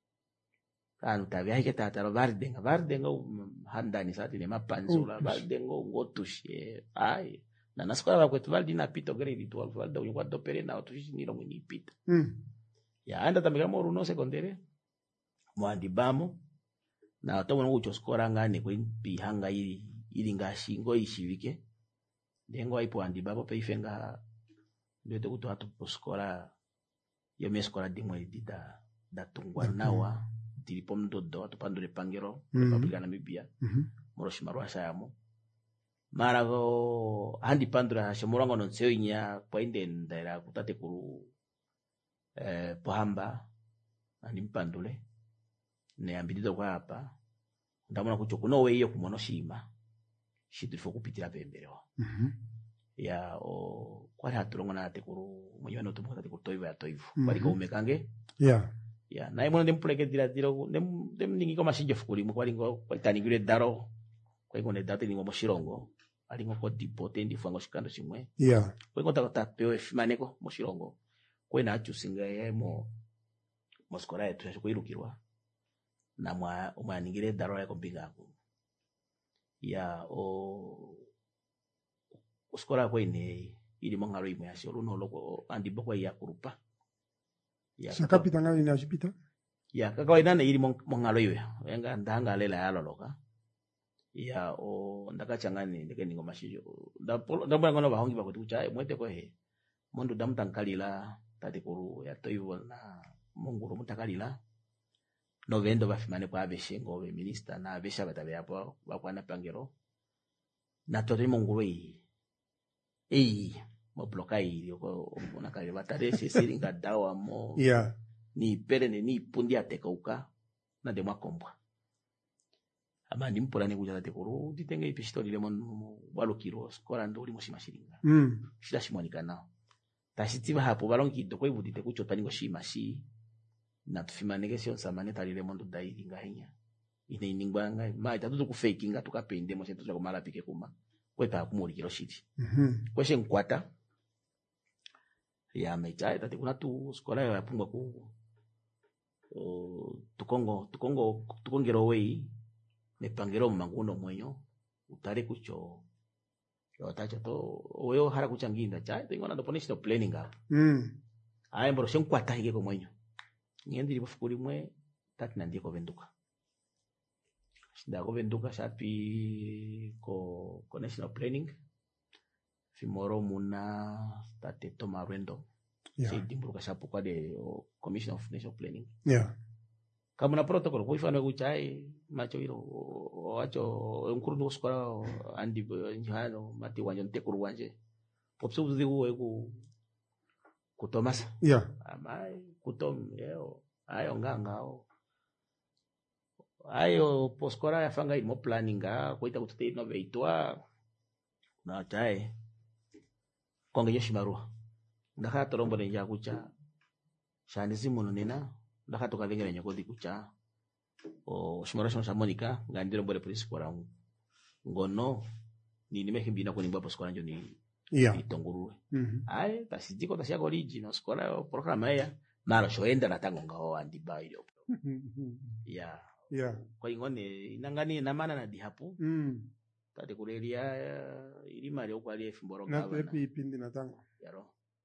anu tabe hike tatalo valide nga valide nga handani sati ne mapanzula valide ngo ngotushie ai na naskola kwetu valide na pito grade twelve valide unywa dopere na otushi nilo mwenye pita Mhm. ya anda tamika moru no secondary mo andibamu na tomo no ucho skora ngane kwimpi hanga ili ili ngashingo ishivike dengo aipo andibapo peifenga ndio tukutoa tuposkora yo meskola dimwe dida datungwa nawa dilipo mdodo tupandule pangero Mhm. Republika ya Namibia Mhm. moroshima sayamo mara go handi pandura shomorango no nya painde ndaira kutate kuru eh pohamba andi mpandule ne ambidizo kwa hapa ndamona kucho kuno weyo kumono shima shitufo kupitira pembelewa Mhm. ya o kwali haturongo na tekuru mwenye no tumuka tekuru toiva ya toivu Mhm. kwali ko umekange Yeah. ya na imono ndempuleke dira dira ndem ndem ningi ko mashinje fukuli mu kwali ngo kwali ngire daro kwali ngo ne date ni mo shirongo ali ngo ko dipote ndi fango shikando chimwe Yeah. kwali ngo takata peo efimaneko mo shirongo kwena achusinga yemo moskora yetu yashikuirukirwa na mwa umwaningire daro ya kompinga ya o uskora kwene ili mongalo imwe yasho luno loko andi boko ya kurupa ya Shakapita ngani na shipita? ya kakawaida na ili mongalo iwe yenga ndanga lela yalo loka ya o ndaka changani ndeke ningo mashijo ndapo ndabona ngono bahongi bakuti ucha mwete ko he mondo damtankalila tati kuru ya toivo na munguru mutakalila novendo bafimane kwa abeshengo be minister na abesha batabe hapo bakwana pangero na tote munguru yi eh mo bloka yi ko unakale batare siringa dawa mo Yeah. ni perene ni pundi atekauka na de makombwa ama ni mpora ni kuja tekuru ditenge ipishito lile mon walukiro skora ndoli moshima shiringa Mhm. shida shimonikana tashitiva hapo balongi doko ibudite kuchota ningo shima shi na tufimaneke sio samane talile mondo dai ngahenya ine iningwanga ma itatu kufakinga tukapende mo setu kwa mala pike kuma kweta kumuri kilo shiti Mhm. kweshe nkwata ya mechai tati kuna tu skola ya pungwa ku uh, tukongo tukongo tukongero wei mepangiro manguno mwenyo utare kucho yo tacho to oyo hara kuchanginda chai tengona ndo national planning up mm ai mboro shen kwata hige ko mwenyo ngendi libafukuri mwe tati nandie ko venduka shinda ko venduka shapi ko ko national planning fimoro muna tate toma rendo yeah. si dimbuka shapu kwa de o commission of national planning yeah kama na protocol ko ifano kuchai macho hilo wacho nkuru no skola andi njano mati wanyo ntekuru wanje popso ziwo ku ku Thomas yeah amai kutom yeo ayo ngangao ayo poskora ya fanga imo planning ga koita kutete no veitwa na chai konge yoshimaru ndaka torombo nenja kucha shani zimuno nena ndaka tokalengera nyakodi kucha o shimara shona Monica ngandiro mbole principal ngono ni nimekimbina ko nimba poskora njo ni yeah itongurue mhm ai tasidiko tashako original skola programa ya mara shoenda natango ngao andi bayo yeah yeah kwa ingone inangani na maana na dihapu mm tati kulelia ili mali okwali efimboro na ngaba pepi ipindi natango yaro.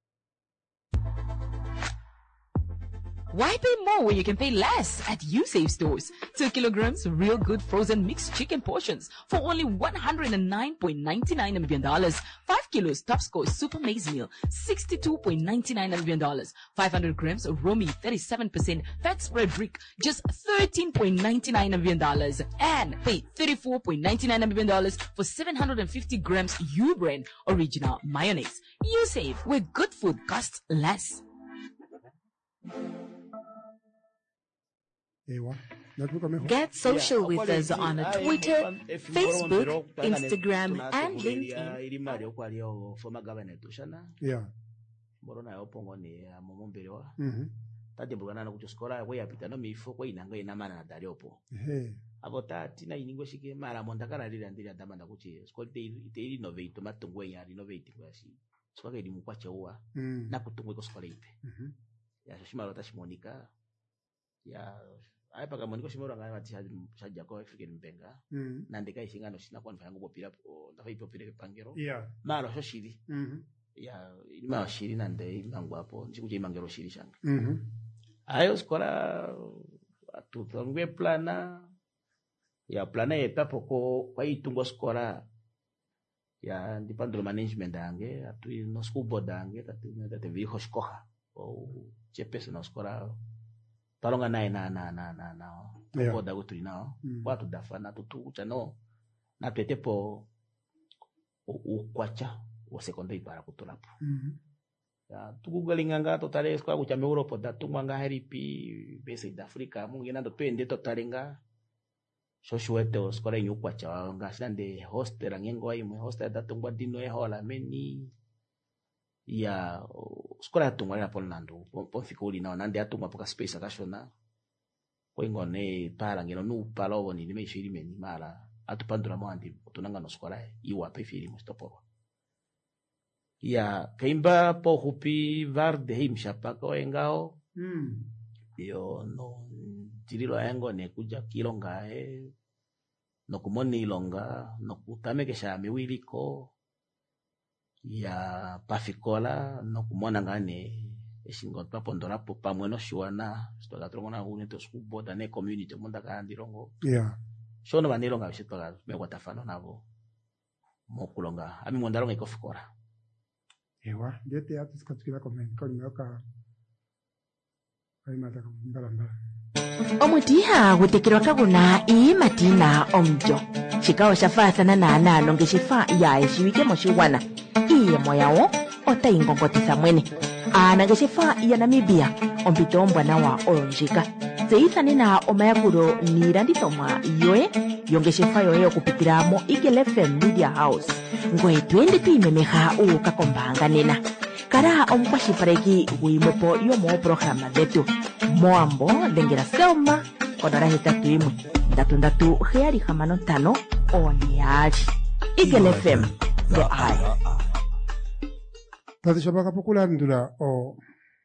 Why pay more when you can pay less at USave stores? Two kilograms of real good frozen mixed chicken portions for only one hundred nine point nine nine Namibian dollars. Five kilos Top Score Super Maize Meal, sixty-two point nine nine Namibian dollars. Five hundred grams of Romy, thirty-seven percent fat spread brick, just thirteen point nine nine Namibian dollars. And pay thirty-four point nine nine Namibian dollars for seven hundred fifty grams U-Brand Original Mayonnaise. USave, where good food costs less. ewa natuka meho Get social Yeah, with us on Twitter, Facebook, Instagram, and LinkedIn. LinkedIn. Ili mali okwali o former governor tushana yeah morona yo pongo ni momombelewa mhm tati mbugana na kuchoskola kwa yapita no mifo kwa inanga ina mana na daliopo he abo tati na iningo shike mara mondakala lili andili andamanda kuchi skoli te te innovate matungwe ya innovate kwa shi skoli ndi mukwache uwa mm na kutungwe ko skoli ipe mhm ya shimaro tashimonika ya ai paka moniko shimaro ngana mati shaja ko African mbenga mm na ndeka ishingano shina kwa mfango popira ndafa ipopire pangero yeah mara sho shiri mhm ya ilima shiri na nde mangu hapo ndikuje imangero shiri shanga mhm ayo skola atutongwe plana ya plana etapo ko kwa itungo skola ya ndipandro management ange atu no school board ange tatu tatu viho shkoha o chepesa no skola talonga nae na na na na na Yeah. boda wetu inao Mm. watu dafana tutu chano na petepo ukwacha wa secondary para kutulapo mhm ya tukugalinganga totale kwa kuchame Europe da tumanga heripi base da Africa mungina ndo pende totalenga shoshuete skola nyukwacha wanga sande hostel ngengo aimwe hostel da tungwa dino e hola meni ya skola tungwa la Poland po fikuli na nande atungwa poka space akashona kwa ingone para ngeno nu pala woni ni meshiri meni mara atupandura mwandi tunanga no skola iwa pe fili mustoporo ya kaimba po hupi varde himshapa ko engao mm yo no tirilo engo ne kuja kilonga e no kumoni ilonga no kutame kesha miwiliko ya pafikola no kumona ngane eshingo papondora po pamwe no shuana stoka trongona une to skuboda ne community munda ka ndirongo yeah shono banilonga bishitoka mekwa tafano nabo mokulonga ami mondaronga ikofikola ewa ndete atu sikatukira comment kali meoka ai mata mbala mbala omutiha gutikirwa kaguna ii matina omjo shikawa shafathana na anano ngeshifa ya eshiwike moshiwana iye moyawo otaingongotitha mwene ana ngeshifa ya Namibia ompito ombwana wa olonjika zeithane na omayakulo niilandithomwa yoye yongeshefa yoye okupitiramo Eagle F M Media House ngwe twende twiimemeha uuka kombaanga nena kala omukwashilipaleki gwiimwepo yomoopologhalama dhetu moambo dhengela selma konola hetatu imwe ndatu ndatu heyali hamano ntano one yaali Eagle F M the eye Tati shabaka pokulandula o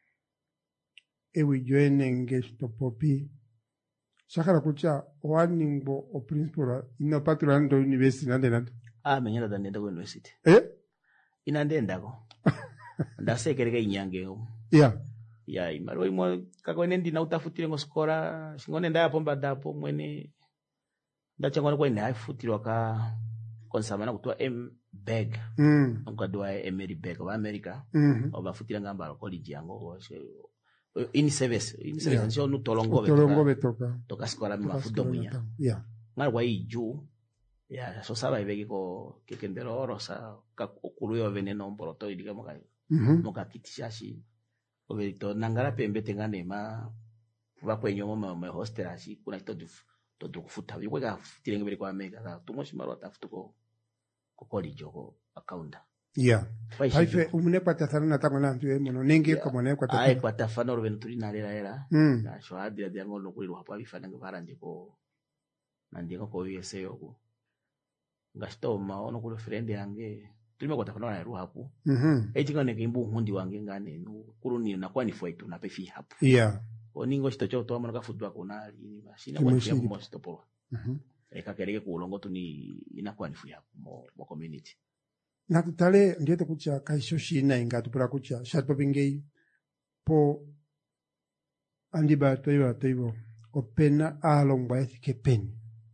ewi joene ngesto popi. Shakara kucha waningbo o principal ina patulando university nande nande. Ah, menyala danenda ko university. Eh? Inandenda ko. Ndasekereka inyange yo. Yeah. Ya imaro imo kakwene ndina utafutire ngo skora singone ndapo mbadapo mwene ndachangona kwa ina afutirwa ka konsamana kutwa M bag Mm. nkadwa Emery bag wa America Mhm. obafutira ngamba college yango in service in service Yeah. nso nutolongo Tolongo betoka. toka skora Toka mafudo skora munya nata. Yeah. ngala kwa iju ya so saba ibeki ko kekendero orosa ka okuluyo veneno mboroto idika moka Mhm. moka kitishashi oberito nangara pembe tengane ma vakwenyo mama ma hostel ashi kuna kito to to kufuta bikwe ka futire ngebere kwa mega ka tumoshi maro tafutuko ko college ko account Yeah. Paife Paife umune patasana natango na ntuwe mono nenge kama ne ai patasana. kwa tafana ro venuturi na lera era Mm. na sho adira dia ngolo kuliro hapa bifana ngara ndiko na ndiko ko yese yoko ngasto ma ono kulo friend yange tulime kwa tafana na ruha hapo Mhm. etinga ne kimbu hundi wange ngane no kuruni na kwani fwetu na pefi hapo Yeah. oningo chito to amana ka futwa kuna ali mashina Kimo kwa shiri. tiamu mosto poa Mhm. eka kereke ku ulongo tu ni inakuwa ni fuya mo mo community Na tutale ndiete kucha kaisho shina inga tupura kucha shatpo pingei po andiba toiwa toivo opena alongwa ethike peni.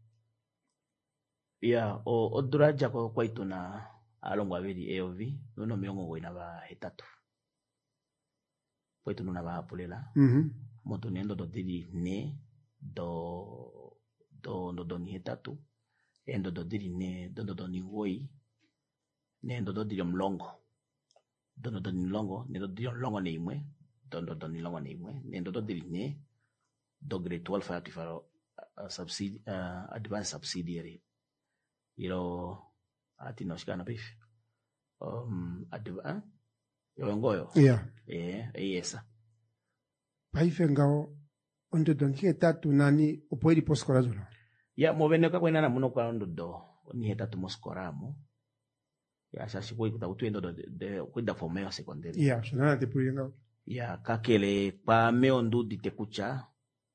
ya o oduraja ko kwaitu na alongo abiri A O V nono miongo go ina ba hetatu kwaitu nuna ba apulela Mhm. moto nendo do diri ne do do do do ni hetatu endo do diri ne do do do ni woi ne ndo do diri mlongo do do do ni longo ne do diri longo ne imwe do do do ni longo ne imwe ne ndo do diri ne do grade twelve fati faro uh, subsidi uh, advanced subsidiary ilo ati no shikana beef um adva yo ngoyo Yeah. eh yesa Paife ngao onde donke tatu nani opoedi poskora zula. ya movene ka kwena na muno kwa ndo do ni hetatu moskoramo ya shashi kwa ikuta utuendo do de kwenda for mayor secondary Yeah, shonana te puri ngao. ya kakele pa meo ndu ditekucha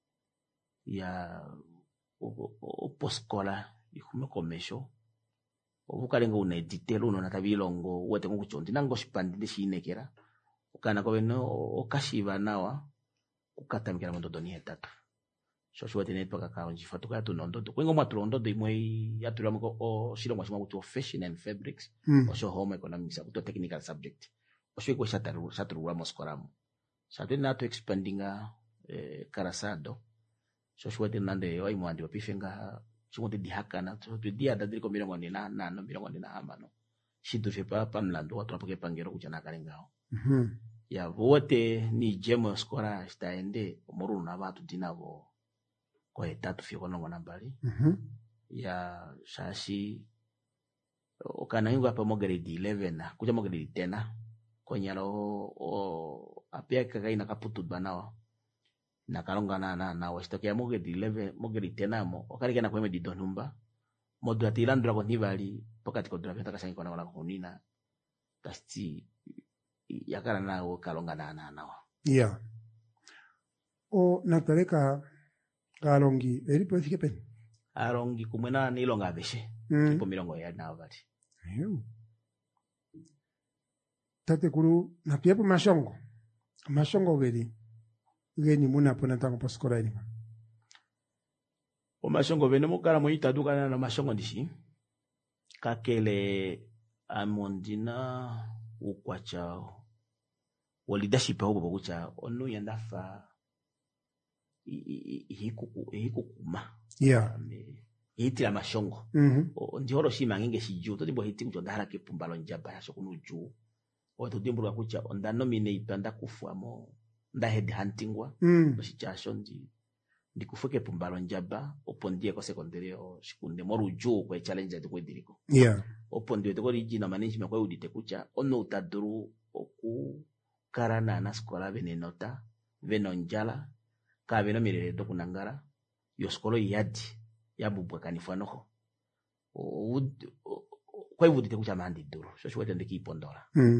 ya o, o poskola ikume komesho obukalenga una editelo uno natabilongo wete nguchondi nango shipandinde shinekera ukana ko beno okashiba nawa ukatamikira mondodo ni hetatu so shwete netwa kakaonji fatuka tu nondodo kwengo matulondo do imwe yatula mko o shilo mwashima kutu fashion and fabrics Mm. o sho home economics kutu technical subject o shwe ko shataru shataru moskoramo shate na to expandinga eh, karasado so shwete nande wai mwandi wapifenga chungote dihakana so tu dia dadri ko mirongo ni na na no mirongo ni na amano shidu fepa pamlando watu apoke pangero kuchana kalengao Mhm. ya wote ni jemo skora staende omuru na batu dinabo ko etatu fiko no nambali Mhm. ya shashi okana ingo apa mo grade eleven na kuja mo grade ten na konyalo o apia kakaina kaputu banawa na kalonga na na na westokea mo grade eleven mo grade ten mo okari kana kweme di donumba mo durati landra ko nivali pokati ko durati taka kona wala kunina tasti yakara na o kalonga na na na Yeah. O nataleka kalongi eripo ethike peni. alongi kumwena nilonga beshe Mm. ipo milongo ya na bati Eyo. Tate kuru na piepo mashongo. Mashongo gedi. Geni muna pona tango poskora ini. o mashongo bene mukala moita duka na mashongo ndishi kakele amondina ukwacha o leadership ho bokucha onu yandafa ihikuku ihikukuma Yeah. hiti la mashongo Mhm. o ndihoro shima ngenge shiju to dibo hiti kucho ndara kepumbalo njaba ya shokunu ju o to dimbuka kucha onda nominate anda kufuamo nda head huntingwa Mm. oshichasho ndi ndikufuke pumbalo njaba opondie ko secondary o shikunde moru ju kwa challenge ati kwediriko Yeah. opondie to kori jina management kwa udite kucha ono utaduru oku karana na skola venenota venonjala ka veno mirere do kunangara yo skolo yadi yabubwa kanifanoho o kwa udite kucha mandi duru so shwete ndiki pondola Mm.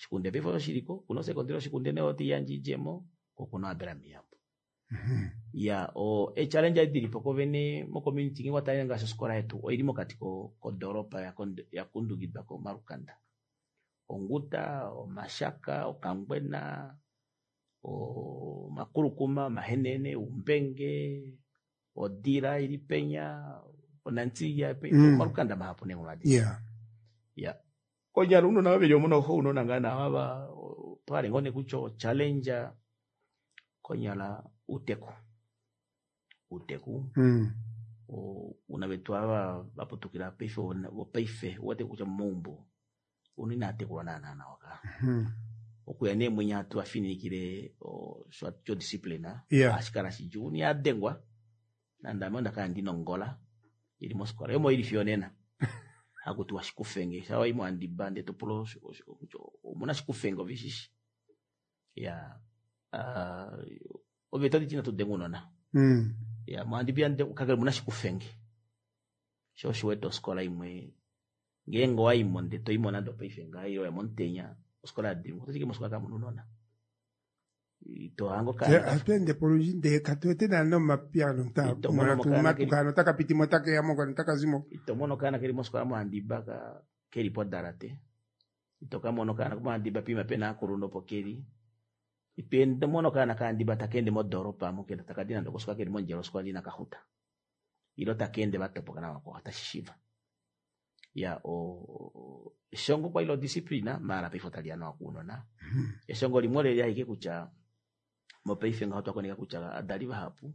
shikunde befo shiriko kuno secondary shikunde ne oti yanji jemo ko kuno abera miyambo Mhm. ya o e challenge diri poko vene mo community ngi watanya nga skora yetu o ilimo katiko ko Europa ya konde, ya kundugidba ko Marukanda onguta o mashaka o kangwena o makurukuma mahenene umbenge o dira ilipenya o nantiya pe Mm. Marukanda mahapo ne ngwadi Yeah. ya konya runo na bebyo muno ho uno nangana baba pale ngone kucho challenger konyala uteku uteku Mm. o unabetwa bapotukira peife o peife wote kucha mumbo unina atekula nana na waka Mhm. okuya ne munya tu afinikire o short jo discipline Yeah. ashikara shijuni adengwa na ndamanda kandi nongola ili moskora emo ili fionena akutu washikufenge sawa imo andi bande to pulo muna shikufengo vishishi ya uh, obetadi tina to dengunona Mm. ya mwandi biande kagala muna shikufenge sho shweto skola imwe ngengo wa imonde to imona do peifenga iro ya montenya skola dimu to tikimo skola kamunona to hango Se ka apende poroji de katote na no mapia no ta Ito mona mono tu makana matu kiri- kano taka piti motaka ya mongo taka zimo. itomono kana keri moskola mwandi baka keri podarate itoka mono kana mwandi bapima pena kurundo pokeri ipende mono kana kandi batakende modoropa mukenda takadina ndo koskola keri monjero skola dina kahuta ilo takende batopoka na wako hata shishiva ya o shongo kwa ilo disciplina mara pe fotaliano akunona ya shongo limole ya ike kucha mo peife nga hatu akonika kucha adaliva hapu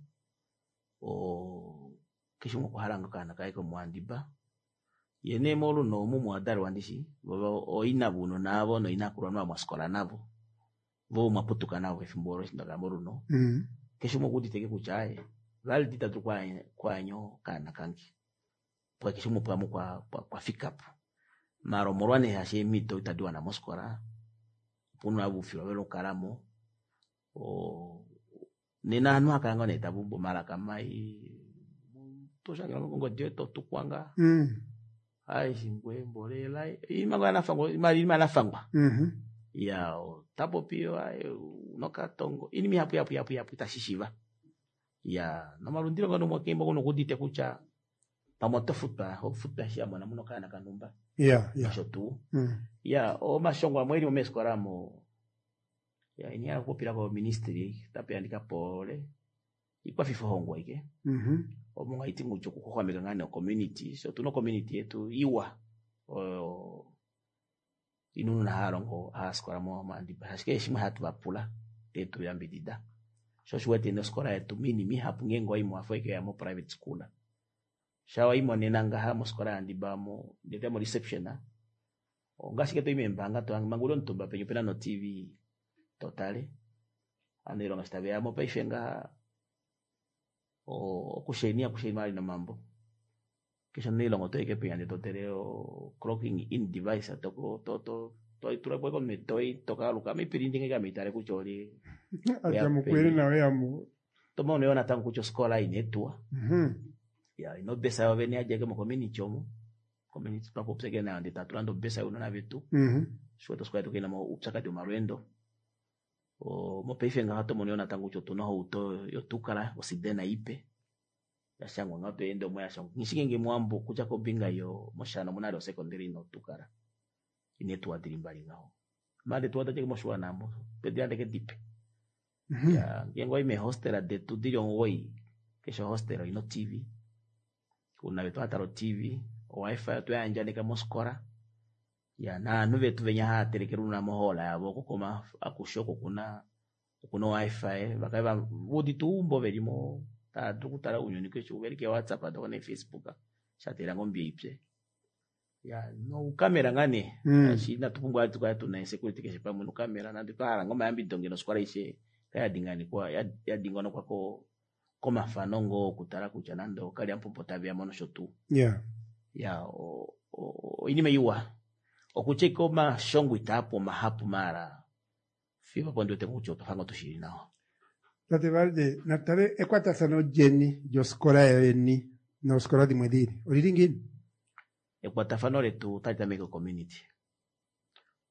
o kishumo kuharanga kana kaiko mwandiba yene molu no mu mwadari wandishi bo o ina buno nabo no ina kuranwa maskola nabo bo maputuka nabo efimboro shindaga molu no Mm. kishumo kudi teke kuchaye vali dita tu kwa kwanyo kana kangi kwa kishumo pamu kwa kwa, kwa fikapu maro morwane hashe mito itadiwa na moskora punu abu filo velo karamo o nina anu akanga ne tabumbo mara kamai to shanga ngo jeto tukwanga Mm. ai shingwe mbolela imanga nafangwa imali imali nafangwa Mhm. ya tapo pio ai nokatongo ini mi hapu hapu hapu hapu tashishiva ya na malundiro ngano mwakemba kono kudite kucha pamoto futba ho futba shia mwana muno kana kanumba Yeah, yeah. masho tu Mm. ya o mashongo amweli omeskoramo ya ini ya kopira ko ministry tapi andika pole ikwa fifo hongwa ike Mhm. o munga iti ngucho kukhwa megangana community so tuno community yetu iwa o inunu na harongo haskora mo mandi baske shima hatu bapula tetu yambidida so shwete no skora yetu mini mi hapu ngengo imo afoike ya mo private school shawa imo nenanga ha mo skora andi bamo ndete mo reception na o ngashike to imembanga to mangulo ntumba penyo pena no tv totale andiro ngastabe ya mo paifenga o kushenia kushenia mali na mambo kisha nilo ngoto ike piyande totereo clocking in device atoko toto toi tura kwa con toi toka luka mi pirindi nge gamitare kuchori Acha mukweli na we amu. tomo ne ona tangu kucho skola inetua Mhm. ya ino besa wa veni aje ke mo community chomo community pa kopsege na ande tatulando besa uno na vitu Mhm. shweto skola to kina mo upsaka de marwendo o mo peifenga hato mo ne ona tangu kucho tuno uto yo tukala osidena ipe ya shangwa ngato ende mo ya shangwa nishikenge mwambo kucha ko binga yo moshana munado secondary no tukara inetu adirimbali ngao made tu ataje mo shwa nambo pedi ande ke dipe Mhm. ya yengo ime hostela de tu dirio ngoi kesho hostela ino tv kuna betu ataro tv wifi tu anja ne ka moskora ya na nuve tu venya ha telekeru na mohola ya boko koma akushoko kuna kuna wifi bakaiba wodi tu mbo verimo ta dukutara unyoni kesho verike whatsapp adone facebook shatera ngombe ipse ya no kamera ngane Mm. shina tupungwa tukaya tuna security kesho pa mu kamera na ndipara ngoma yambi donge no skwara ishe kaya dingani kwa ya, ya dingono kwako koma fanongo kutara kucha nando kali ampo potavia mono shotu Yeah. ya o, o, o inime yuwa okucheko ma shongu itapo mahapu mara fiba pondo te mucho pafango tushiri nao Tate valde natare ekwata sano jeni jo skola ya ni no skola di mwediri. Oriringin. ekwata fanore tu tata meko community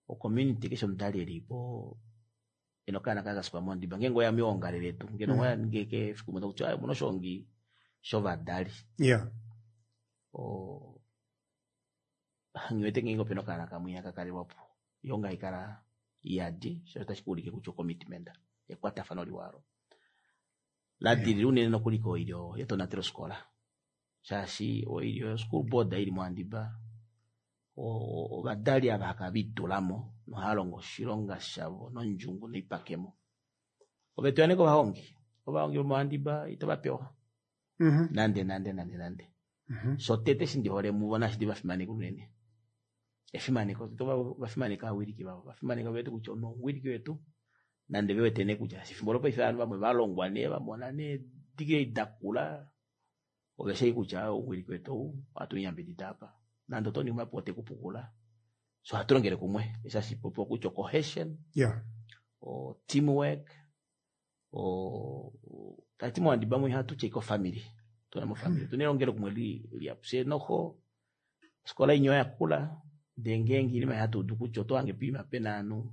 o community kesho mtali lipo inokana kaza kwa mondi bangengo ya mionga letu ngeno wa mm. ngeke fikumoza kucha muno shongi shova dali yeah o ngiwete ngingo penokana kamuya kakali wapo yonga ikara yadi shota shikulike kucho commitment e kwata fanoli waro la diri yeah. Unene no kuliko ilio yeto na tero skola shashi o ilio school board ili mwandiba o badali abaka bitulamo no halongo shironga shavo no njungu no ipakemo obetwane ko bahongi obahongi mwandiba itabapewa mhm nande nande nande nande mhm so tete shindi hore mubona shindi bafimane kunene efimane ko to bafimane ka wiriki baba bafimane ka wetu kuchono wiriki wetu nande bewe tene kuja sifimbolo pa ifanu bamwe balongwa ne bamona ne dige dakula obeshe kuja wiriki wetu atu nyambe ditapa nando toni mapote kupukula so hatulongere kumwe esa sipopo kucho cohesion yeah o teamwork o tatimu andiba mu hatu cheko family tuna mo family tunelongere kumwe li liapse noko skola inyo ya kula dengengi lima hatu dukucho to ange pima penanu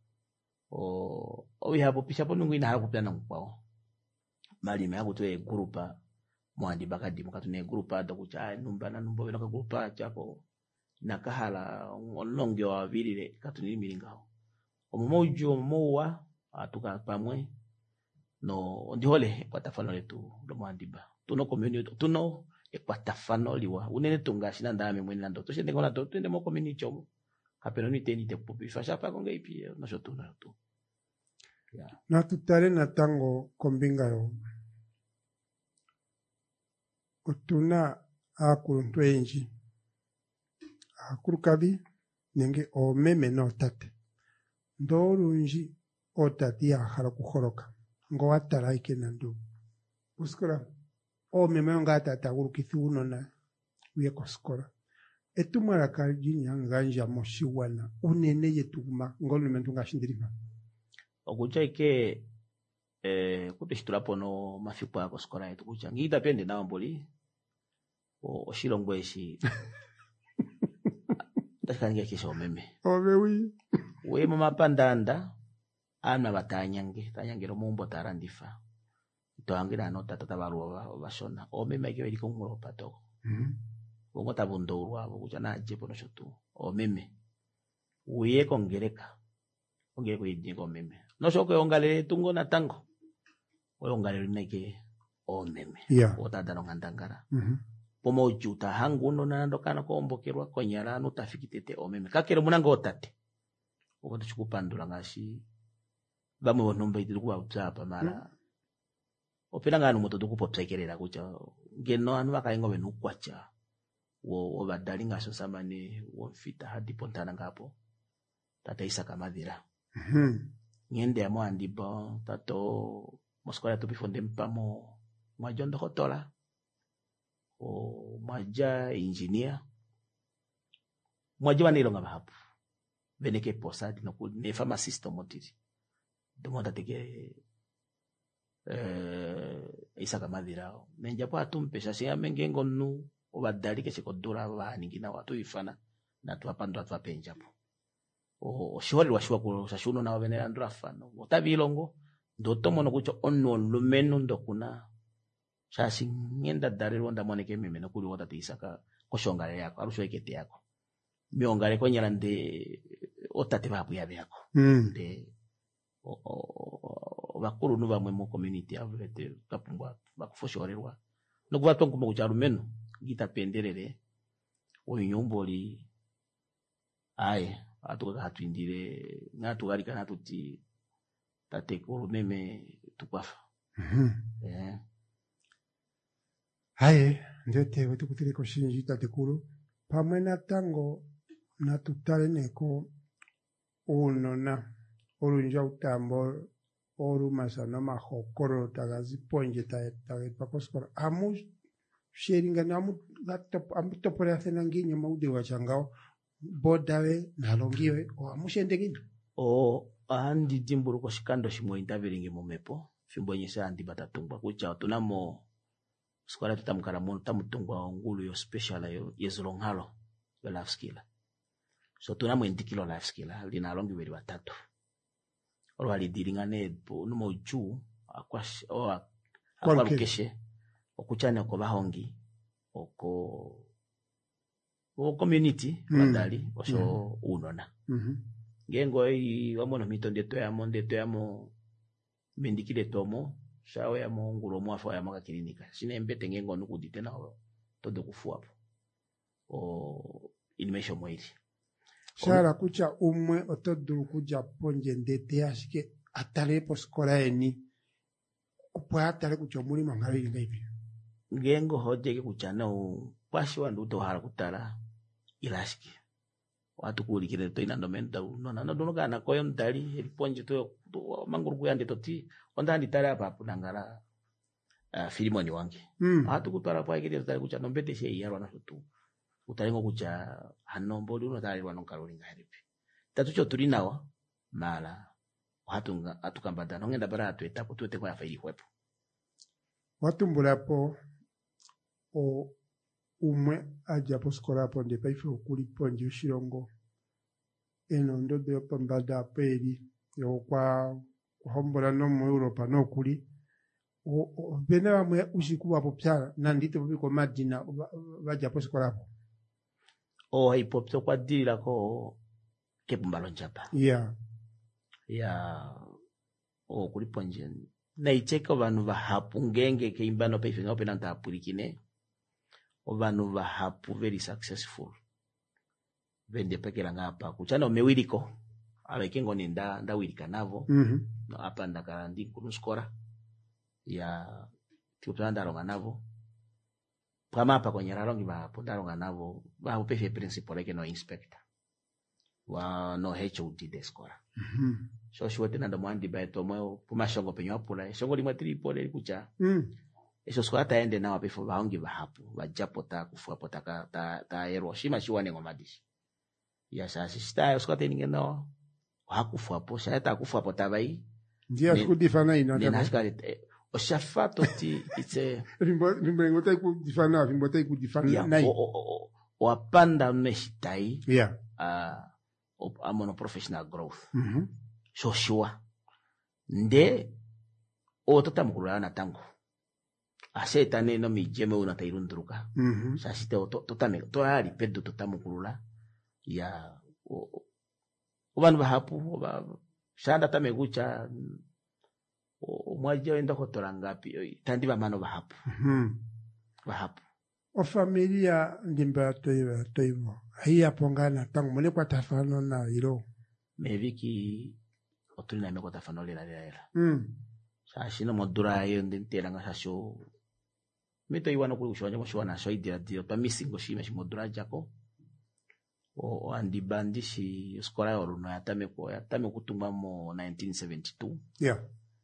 o o hapo pisha ponungu ina hapo plana mkwao mali me hapo to e grupa mwandi bakadi mukatune grupa dokucha numba na numba benoka grupa chako nakahala ononge wa vilile katuni milingao omomoju omowa atuka pamwe no ndihole kwatafano letu ndo mwandiba tuno community tuno ekwatafano liwa unene tungashi nanda me mwene ndo tushende kona to twende mo community chomo kapeno ni teni te popi fasha pa konga ipi no shotuna tu ya na tutale na tango kombinga yo utuna akuluntu enji akulukabi nenge omeme no tate ndolunji otati ya hala kukholoka ngo watala ike nandu uskola omeme nga tata akulukithi unona uye koskola etumala kajinya nganja moshiwana unene yetuma ngolume ntungashindilima okucha ike eh kutishitulapo no mafipo ya koskola yetu kucha ngita pende na mboli o oshilongwe eshi takange kisho meme obewi we mama pandanda ana batanyange tanyangero mumbo tarandifa to angira no tata baruwa bashona o meme ke biri kumulo pato mhm bongo tabundurwa bokucha na jepo no shotu o meme uye kongereka onge ko yidinga o meme no shoko yongale tungo na tango oyongale neke o meme yeah otata no ngandangara mhm pomo juta hangu no nando kana ko ombokerwa konyala no tafikitete o meme kakere munanga otate okoto chikupandula ngashi bamwe bonomba idirwa utsapa mara mm. opera ngano moto dokupopsekerera kucha ngeno anu bakayengo benu kwacha wo obadali ngaso samane wo mfita hadi pontana ngapo tata isaka madira mhm ngende amo andiba tato moskola to bifonde mpamo mwajondo hotola o mwaja engineer mwaja banelo ngabahapu beneke posadi no ku ne pharmacist motiri domo teke eh isaka madira menja pa tumpesa sia mengengo nu obadali kese kodura baningina watu ifana na twapandwa twapenjapo o shori washwa ku sashuno na benera ndrafano otabilongo ndotomo no kucho onno lumenu ndokuna shashi ngenda dariro ndamoneke meme no kuli wata tisaka koshongale yako arusho ekete yako miongale konyala nde otate babu yabe yako mm. nde o, o, bakuru nu bamwe mu community avete tapungwa bakufoshorerwa no kuba tonkumo kucharu meno gitapenderere oyinyumboli aye atuka hatwindire ngatu gali kana tuti tatekuru meme tukwafa mhm eh haye ndio tewe tukutire ko shinji tatekuru pamwe na tango na tutale neko unona olunja utambo oru masana mahokoro tagazi ponje ta ta pakoskora amu sharinga namu gatop amu topore athena nginya maude wa changao bodawe nalongiwe o amushende kindu o andi dimburu ko shikando shimo interviewing momepo fimbo nyesa andi batatungwa kucha tunamo skola tutamkara mo tamutungwa ngulu yo special yo yezulonghalo yo life skill so tuna mwendikilo life skill linalongi weli watatu olwa lidiringane po numo juu akwash o akwalukeshe okuchane oko bahongi oko o community badali osho mm -hmm. unona mhm ngengo yi wamono mitonde to yamo ndeto yamo mendikile tomo shawe yamo ngulo mwafa ya maka klinika sine mbete ngengo nukudite na todo kufuapo o inimesho mwili shara kucha umwe otoduru kuja ponje ndete ashike atale poskola eni opwa atale kucha muri mangari ngaipi ngengo hoje kuchana u kwashi wandu to hara kutala ilashiki watu kulikire to ina ndomenda no na ndo kana koyo mtali eliponje to manguru kuyande toti onda nditala hapa hapo nangara uh, filimoni wange mm. watu kutwala kwa ikire tali kucha nombete she yaro na futu utalengo kucha hanombo luno tali wano karolinga heripi tatucho tulinawa mala watu atukambada ngenda bara tu etapo tuete kwa faili kwepo watu mbulapo o umwe aja poskola ponde paife okuli ponje shirongo eno ndo de pambada peri yo kwa hombola no mu Europa no kuli o bena bamwe ushikuwa popyala nandite bubiko madina baja poskola po o hipopto kwa dira ko kepumbalo njapa yeah ya o kuli ponje na icheka vanhu vahapu ngenge ke imbano paife ngapo nanta apulikine vanhu vahapu very successful vende pekela ngapa kuchana umewiliko abekengo ni nda ndawilika navo mhm no apa ndakala ndi kunuskora ya tipanda ronga navo kama hapa kwenye ralongi ba pondaronga navo ba upefe principal yake no inspector wa no H O D deskora mhm so shwote na ndo mwandi ba tomo pumashongo penyo apula shongo limwe tripole kucha mm eso skwa taende na wapefo baongi bahapu bajapota kufuapo taka ta ta Hiroshima shiwane ngomadishi ya sasa sita skwa teninge no hakufuapo shaita kufuapo tabai ndia skudifana ina ne naskari o shafato ti itse rimbo rimbo ngota kudifana rimbo tai kudifana nai o o apanda meshitai yeah ah a mono professional growth mhm so sure nde o totamukula na tango aseta ne no mijeme una tairunduruka mhm sasite to totame to ali pedo totamukulula ya ubanu bahapu ba shanda tamegucha o mwaje enda kotora ngapi tandi ba mano bahapu mhm bahapu o familia ndimba toiwa toiwa hiya pongana tangu mole kwa tafano na iro meviki otulina me kwa tafano lela lela mm sashino modura yo ndintera ngasho mito iwana kuli kushwanya kushwana so idira dio pa missing shime shimodura jako o andi bandishi skola yoro no yatame ko yatame kutumba mo nineteen seventy-two yeah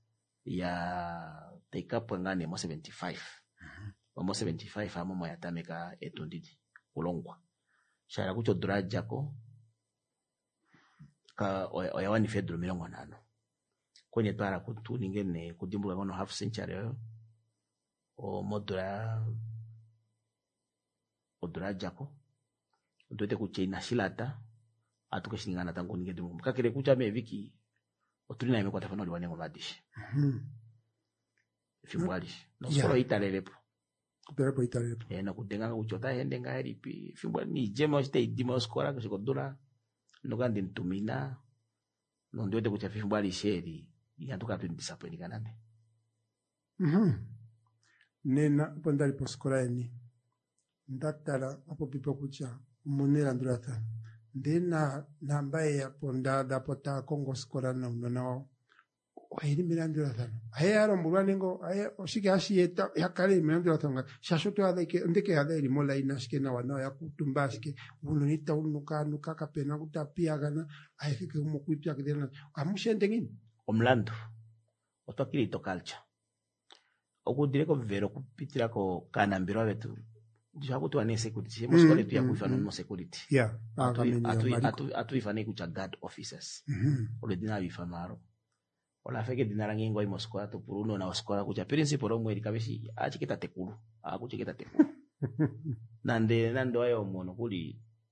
ya take up ngane mo seventy-five mm-hmm. mo seventy-five amo mo yatame ka etondidi kulongwa shara kucho dura jako ka o yawani fedro milongo nano kwenye twara kutu ningene kudimbula ngono half century yo o modura odura jako ndote kuchina shilata atukashingana tangu ningede mu kakere kucha meviki otulina ime kwa tafano liwane ngomadishi mhm fimbwalishi no solo italelepo kuperepo italelepo e na kudenga kuchota hende ngaripi fimbwa ni jema ste idimo skora kushikodura nokandi ntumina no ndote kucha fimbwalishi eri yantuka tu disappoint kanane mhm nena pondali poskola eni ndatala apo pipo kucha munera ndurata ndena nambaye ya ponda da pota kongo skola na unono oiri mirandurata aya rombulwa nengo aya oshike ashieta yakale mirandurata nga shashoto ada ke ndeke ada iri mola inashike na wana ya kutumba shike unonita unuka nuka kapena kutapia gana ayike umukwipya kidena amushende ngini omlando otokiri to culture okudire ko vero kupitira ko kanambiro betu jaku tu ane security mo skole tu ya kuifana no security yeah atu atu atu atu ifane ku cha guard officers mhm ole dina bifamaro ola feke dinara ngengo imo skola to puruno na skola ku cha principal omwe likabeshi achiketa tekulu akuchiketa tekulu nande nando ayo mono kuli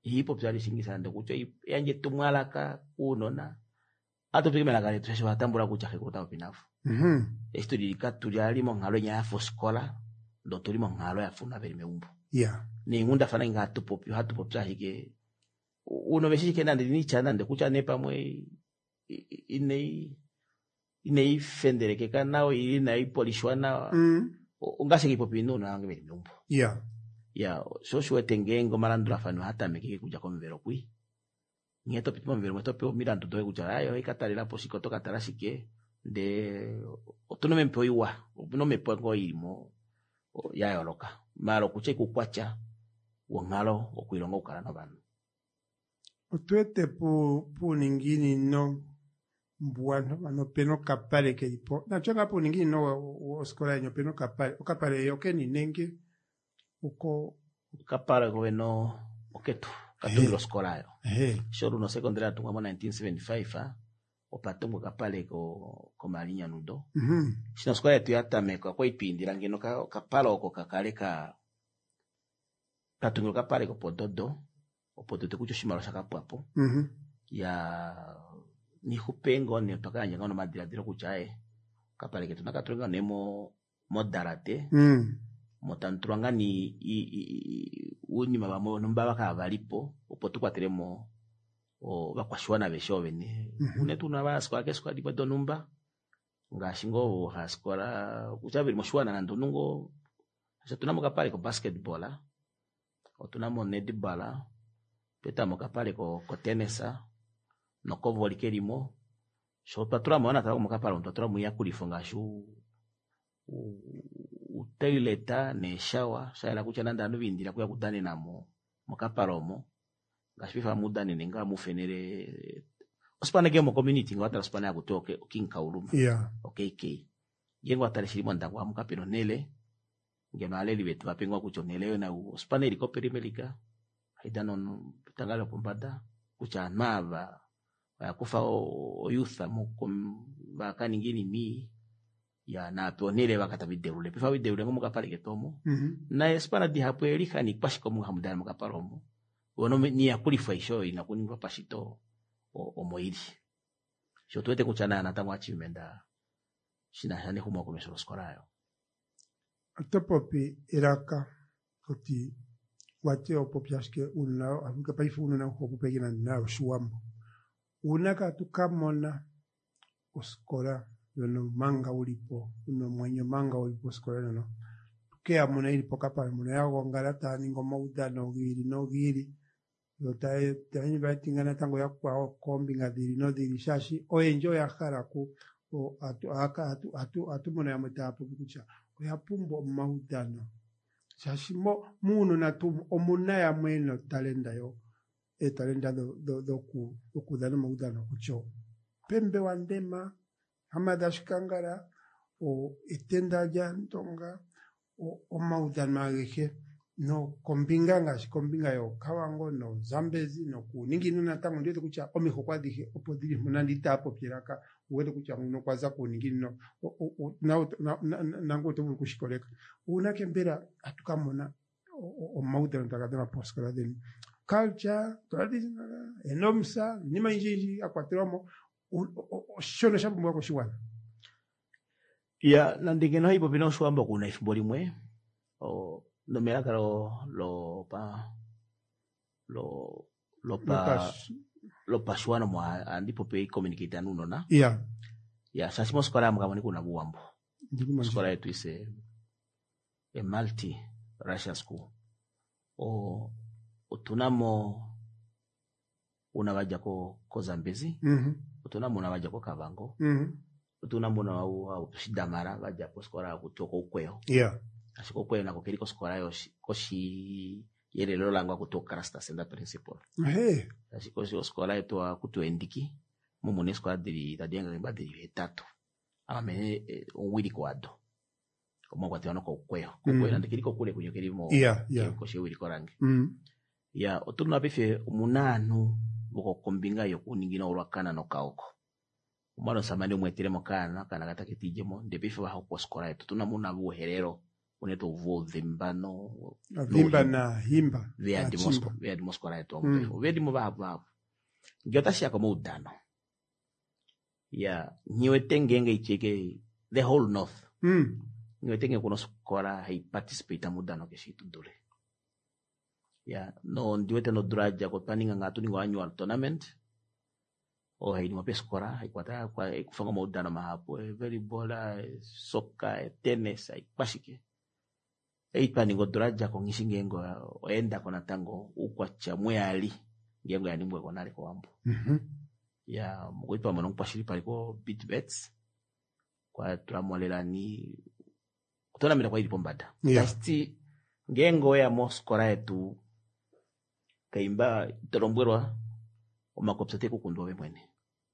hip hop zali singisa ndo kucho yanje tumwalaka unona ato pikimela kale tushe watambula kucha kekuta opinafu mhm esto dilika tuliali mo ngalo nya fo skola ndo tulimo ngalo ya funa beri meumbo yeah ni ngunda fana nga hatu pop hatu pop hike uno beshike nande ni chana ndo kucha nepa mwe inei inei fendere ke kanao ina ipolishwana mm ungase hip hop ino na ngebe meumbo yeah ya so shwe tengengo malandula fano hata mekike kuja kwa mvero kui ngeto pitimo mvero mweto peo mirandu doe kuja ayo ikatalila posiko toka tarashike de otuno mempo iwa no me pongo ilimo ya yoloka malo kuche kukwacha wongalo okwilongo kala no banu otwete pu pu ningini no mbuano bano peno kapale ke ipo na changa pu ningini no oskola nyo peno kapale okapale yoke ni nenge uko kapale ko no oketu katungiro skola yo eh shoro no secondary atungwa nineteen seventy-five ah opatongo kapale ko ko malinya nudo mhm shina skola yetu yatameka kwa ipindira ngeno ka kapala oko kakale ka katungiro kapale ko pododo opododo kucho shimalo shaka papo mhm ya ni hupengo ne pakanya ngono madira dira kuchae kapale ketu nakatrenga nemo modarate mhm motanturanga ni uni mabamo nombaba ka balipo opotu kwateremo o bakwashwana beshobe ni une tuna baswa keswa dipa donumba ngashingo haskora kuchabiri moshwana na ndonungo acha tunamo kapale ko basketball o tunamo netball peta mo kapale ko ko tenesa no ko volikerimo so patura mona ta mo kapale ndo tura mu yakulifonga shu utaileta ne shawa shaila kuchana ndanu bindira kuya kudane namo mukapalomo ngashifa muda nenga mufenere osipana ke mo community ngwata osipana yakutoke kinka uluma yeah okay k yengo atalishimo ndangwa mukapino nele ngeno aleli betu bapengwa kuchonelewe na osipana iliko perimelika haidano tangala kumbada kucha mava yakufa o youth mo bakani ngini mi ya na pionere bakata videule pifa videule ngomu kapale ketomo mhm na espana di hapo elika ni pashiko mu hamudana mukapalomo wono ni yakulifa isho ina kuningwa pashito o, o moiri sho tuwete kuchana na tangu achievement shina hane humo komesho skorayo atopopi iraka koti wate opopiaske unao avuka paifu unana hokupe na nao shuambo unaka tukamona oskora yono manga ulipo uno mwenye manga ulipo skola no kea muna ilipo kapale muna yago ngalata ningo mauda no giri no giri yotae tanyi batingana tango ya kwa kombi ngadiri no diri shashi o enjo ya haraku o atu aka atu atu atu muna ya mutapo kucha o ya pumbo mauda no shashi mo muno na tu omuna ya mweno talenda yo e talenda do do do ku do ku dano mauda no kucho pembe wandema Hamada shikangara o itenda jantonga o o maudan mageke no kombinga ngashi kombinga yo kawango no zambezi no ku ningi nuna tango ndete kucha omi kokwadike opodiri munandi tapo piraka uwede kucha muno kwaza ku ningi no na nango to kushikoleka unake mbera atukamona o maudan takadema poskala deni culture traditional enomsa nima injiji akwateromo shono shabu mwako shiwana ya nandingeno hipo bino shwamba kuna ifmboli mwe o no melaka lo lo pa lo lo pa lo pa shwana mwa andipo pe communicate anuno na yeah ya sasimo skola mga mani kuna buwambo skola yetu ise e multi racial school o utunamo unawaja ko ko Zambezi mhm utunamo unawaja ko Kabango mhm utunamo na au au shidamara waja ko skola kutoko ukweo yeah ashiko ukweo na kokiriko skola yo koshi yele lo langwa kutoka rasta senda principal eh ashiko si skola yetu kutuendiki mumu ne skola diri tadianga ngba diri tatu amene onwili kwado komo kwa tiano ko ukweo ukweo na ndikiriko kule kunyokirimo yeah yeah koshi wili korangi mhm ya otuna bife umunanu buko kombinga yo kuningina urwakana no kaoko umano samani umwetere mokana kana katakitijemo ndebife baho koskora yetu tuna muna buherero uneto vo dhimbano vimba na himba vya di Moscow vya di Moscow ra eto mbe vya di mo ba ba ngeta sia como udano ya niwe tengenge icheke the whole north mm niwe tenge kuno skora hai participate mudano ke shitu dole ya no ndiwe te no draja ko paninga ngatu ni annual tournament o hai ni mapeskora hai kwata kwa kufanga mudano mahapo very bola soka tennis hai pasike ei paningo draja ko ngisingengo oenda kona tango ukwacha mwali ngengo ya nimbwe konale ko wambo mhm ya mkuipa mwana mpashiri paliko beat bets kwa turamolela ni kutona mina kwa ilipo mbada yeah. Tasti ngengo ya moskora etu kaimba torombwerwa omakopsate kukundwa we mwene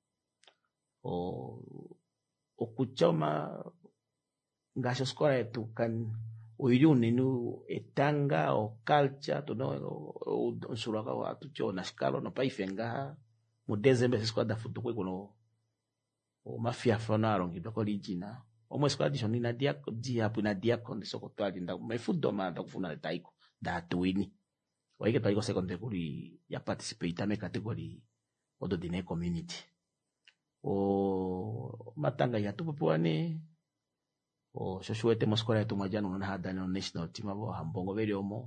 o okuchoma ngasho skora etu kan uyuni nu etanga o culture to no unsuraka wa tucho na skalo no paifenga mu dezembe squad futu kwe kuno o mafia fona rongido ko ligina o mo squad dishoni na dia dia puna dia kon soko twali nda me fudo ma nda kufuna taiko da tuini o ike taiko second kuri ya participate me category odo dine community o matanga ya tupuane o shoshuete moskora ya tumajano na hada no national team abo hambongo veri omo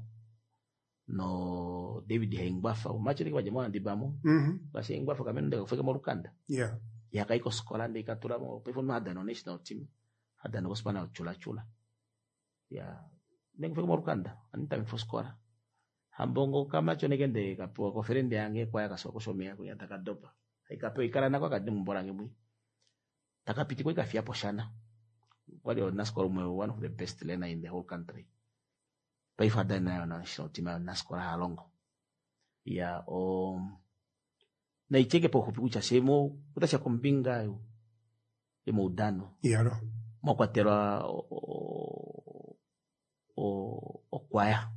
no David Hengbafa umachiri kwa jamaa ndibamo mhm basi Hengbafa kamenda kufika mu Rukanda yeah ya kaiko skola ndi katura mo pefon hada no national team hada no gospana chula chula ya ndi kufika mu Rukanda anita mfo skola hambongo kama chonegende kapo conference yange kwa yakasoko shomea kuya takadopa haikapo ikarana kwa kadimu mborange mwi takapiti kwa ikafia poshana wali onaskoro mwe one of the best learner in the whole country paifa dana na national team na naskora halongo ya o na icheke po kupikucha semo utacha kombinga yo emo udano yaro mokwatera o o o kwaya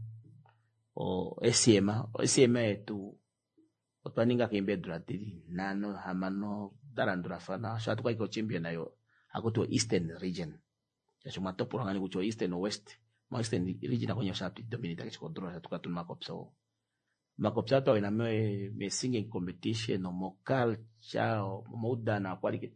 o S M A o S M A tu otwaninga kembe durati nano hamano darandura fana shatu kwa iko champion nayo akoto eastern region ya chuma topo ngani kucho eastern or west ma eastern region kwenye shatu dominita kiko dura tukatu makopso makopso to ina me me singing competition no mokal chao muda na kwalike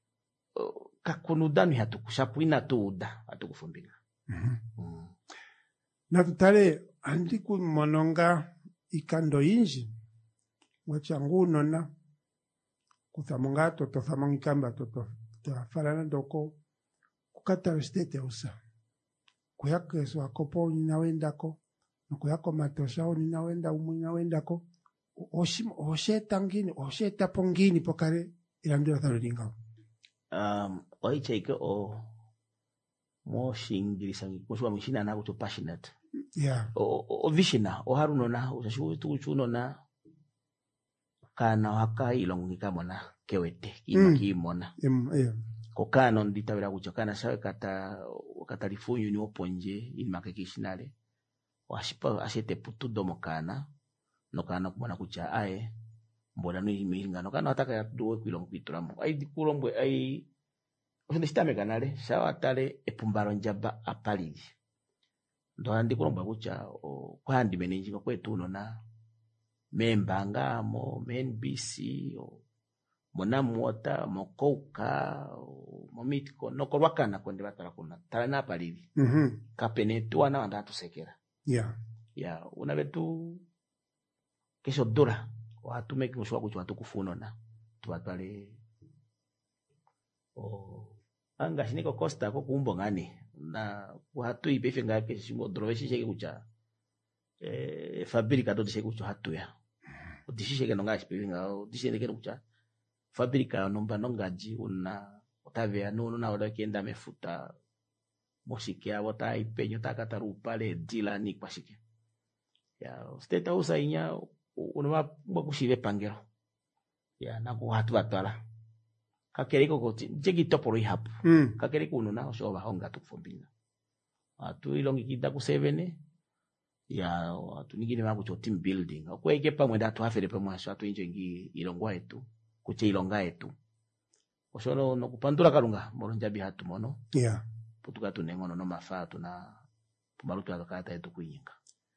kakunudani hatukushapuina tuuda hatukufumbinga mhm mm. Na tutale andiku mononga ikando inji wachangu nona kuthamonga toto thamongi kamba toto ta farana doko kukata stete usa kuyake so akopo ninawendako nokuyako matosha ninawenda umu ninawendako oshim osheta ngini osheta pongini pokare ilandira tharinga um oicheke o moshingirisa ngikushwa mishina na kuto passionate yeah o, o vishina o haruno na ushashu tukuchuno na kana waka ilongika mona kewete kima mm. kimona mm, yeah kokano nditawira kuchokana sawe kata kata lifunyu ni oponje ili makekishinale washipa ashete putu domokana nokana kumona kucha ae mbona ni mihinga nokana ataka ya duwe kwilongo kwituramo ai dikulombwe ai osindishitame kanale sawa tale epumbaro njaba apalili ndo andi kulombwa kucha kwa ndi menenji kwa kwetu uno na membanga mo men B C o mona muota mokouka momitiko noko wakana kwende batala kuna tala na palili mhm mm kapene tu ana anda tusekera yeah ya una betu kesho dora watu meki mshwa kucho watu kufuno na tuwatale o anga shiniko costa ko kumbo ngani na watu ibefe ngake shimo droveshi sheke kucha eh fabrika do sheke kucho hatu ya udishisheke nonga shipilinga udishisheke kucha fabrika nomba nongaji una otavea nuno na oda kienda mefuta moshikia wata ipenyo takataru pale dila ni kwashike ya steta usainya unwa mwakushive pangero ya naku hatu batala kakeriko koti jegi toporo ihapu mm. kakeriko ununa oshoba honga tukufumbinga atu ilongi kita ku seven ya atu nigini makucho team building okweke pamwe ndatu hafere pamwe asho atu injo ngi ilongwa etu kuche ilonga etu oshono no kupandura kalunga molonja bihatu mono yeah putuka tunengono no mafatu na tumalutu akakata yetu kuinga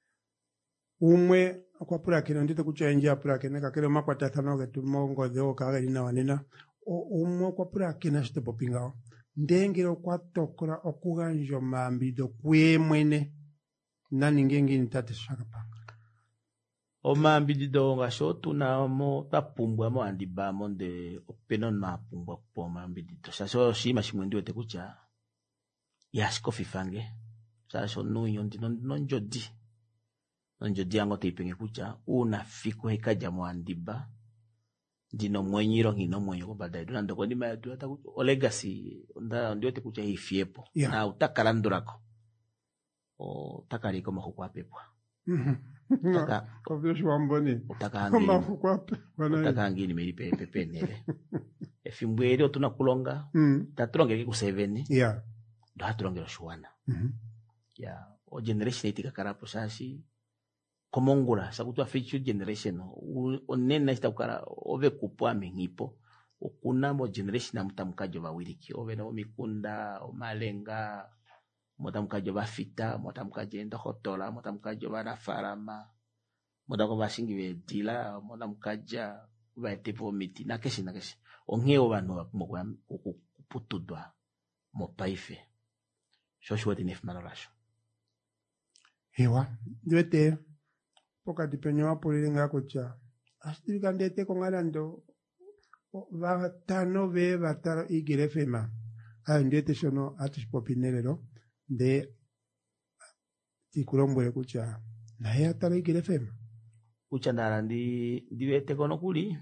umwe kwa pulakino ndite kuchenja pulakino kakele makwata thanoge tumongo dheo kageli na wanena umwe kwa pulakino shite popingao ndengero kwa tokora okuganjo mambido kwemwene nani ngengi nitate shakapanga omambidido ngasho tunamo tapumbwa mo andibamo nde openo na pumbwa kwa mambidido sasho shima shimwendi wete kucha yashiko fifange sasho nuyo ndino nonjodi nonjodi yango teipenge kucha una fiku hekaja mo andiba ndino mwenyiro ngino mwenyo kubadai duna ndoko ni mayadu ata kucha o legacy nda ndio te kucha hifiepo yeah. Na utakalandurako o takariko mahukwa pepwa Taka kwa vile shwamboni utakaangini mahukwa pepwa utakaangini meri pepe penele efimbweri otuna kulonga mm. Tatulongere ku seven yeah. Ndo hatulongera shwana mm -hmm. Ya o generation itika karapo sashi komongula sakutu future generation onena ita ukara ove kupwa mengipo okuna mo generation amutamukajo bawiriki ove no mikunda o malenga mutamukajo bafita mutamukaje ndohotola mutamukajo bana farama mudako bashingi bedila mutamukaja batepo miti na keshi na keshi ongeo bano mo kuputudwa mo paife shosho wati nefmanarasho hewa ndwete pokati penyo apolilenga kucha asitirika ndete kongalando vatano ve vataro igire fema ayo ndete shono atushipopinelero nde tikulombwele kucha naye ataro igire fema kucha ndara ndi ndiwete kono kuli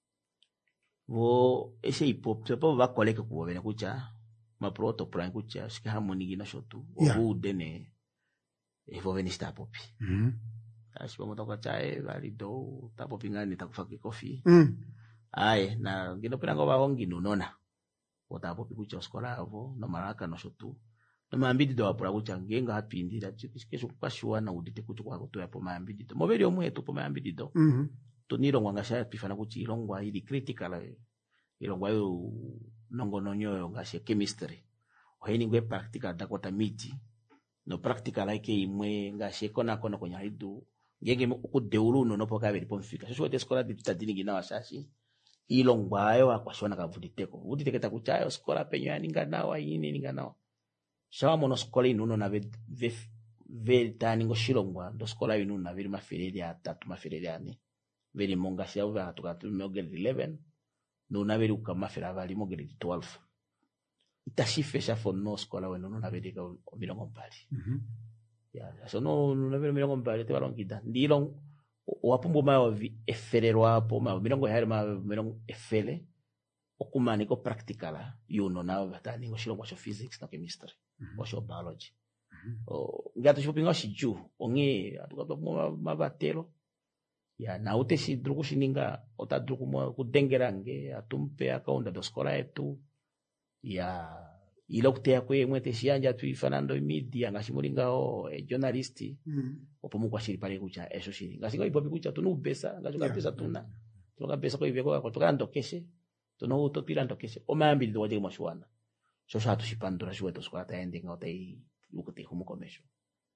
vo ese hipop sepo vakoleke kubovene kucha maproto plan kucha shike harmony gina shotu yeah. Obu dene evo venista popi mhm mm Asipo motoka chae valido tapo pingani takufaki coffee mm. Aye na ngino pinango bahongi nunona otapo pikucha skola avo no maraka no shotu no mambidi do apura kucha ngenga hapindi da chikisho kwashua na udite kuchu kwa kutoya po mambidi do mobeli omwe to po mambidi do mhm tuniro ngwanga sha pifana kuchi ilongwa ili critical ilongwa yo nongo nonyo ngashe chemistry oheni ngwe practical dakota miti no practical like imwe ngashe kona kona konya hidu ngenge ukudeulu no nopo kabiri pomfika sho shote skola ditadini gina washashi ilongwayo akwashona kavuditeko vuditeke takuchayo skola penyo yaninga nawa yini ninga nawa shawa mono skola inuno na ve ve, ve tani ngo shilongwa ndo skola inuno na veri mafereli atatu mafereli ane veri monga shawo va tukatu mogel eleven no na veri ukamafera vali mogel twelve itashifesha for no skola wenu na veri ka milongo mbali mhm ya so no no veri milongo mbali te balongida ndilo wapumbo mayo vi eferero apo mayo milongo yale mayo milongo efele okumani ko practical yuno na batani ngo shilo kwa physics na chemistry kwa mm -hmm. biology mm -hmm. o ngato shopinga shiju onge atuka mabatelo ya na ute shi druku shininga ota druku mo kudengerange atumpe akaunda do skola etu ya ilo kutea kwe mwete shianja tu ifanando media ngashimulinga o e, journalist mm. Opomu kwa shiri pale kucha esho shiri ngasinga ipopi kucha tunu pesa ngazuka yeah. Pesa tuna tuka pesa kwa iveko kwa tuka ndokeshe tuno utopira ndokeshe o mambi ndo waje mwashwana so shatu shipandura shweto skola ta ending out ai ukuti humu komesho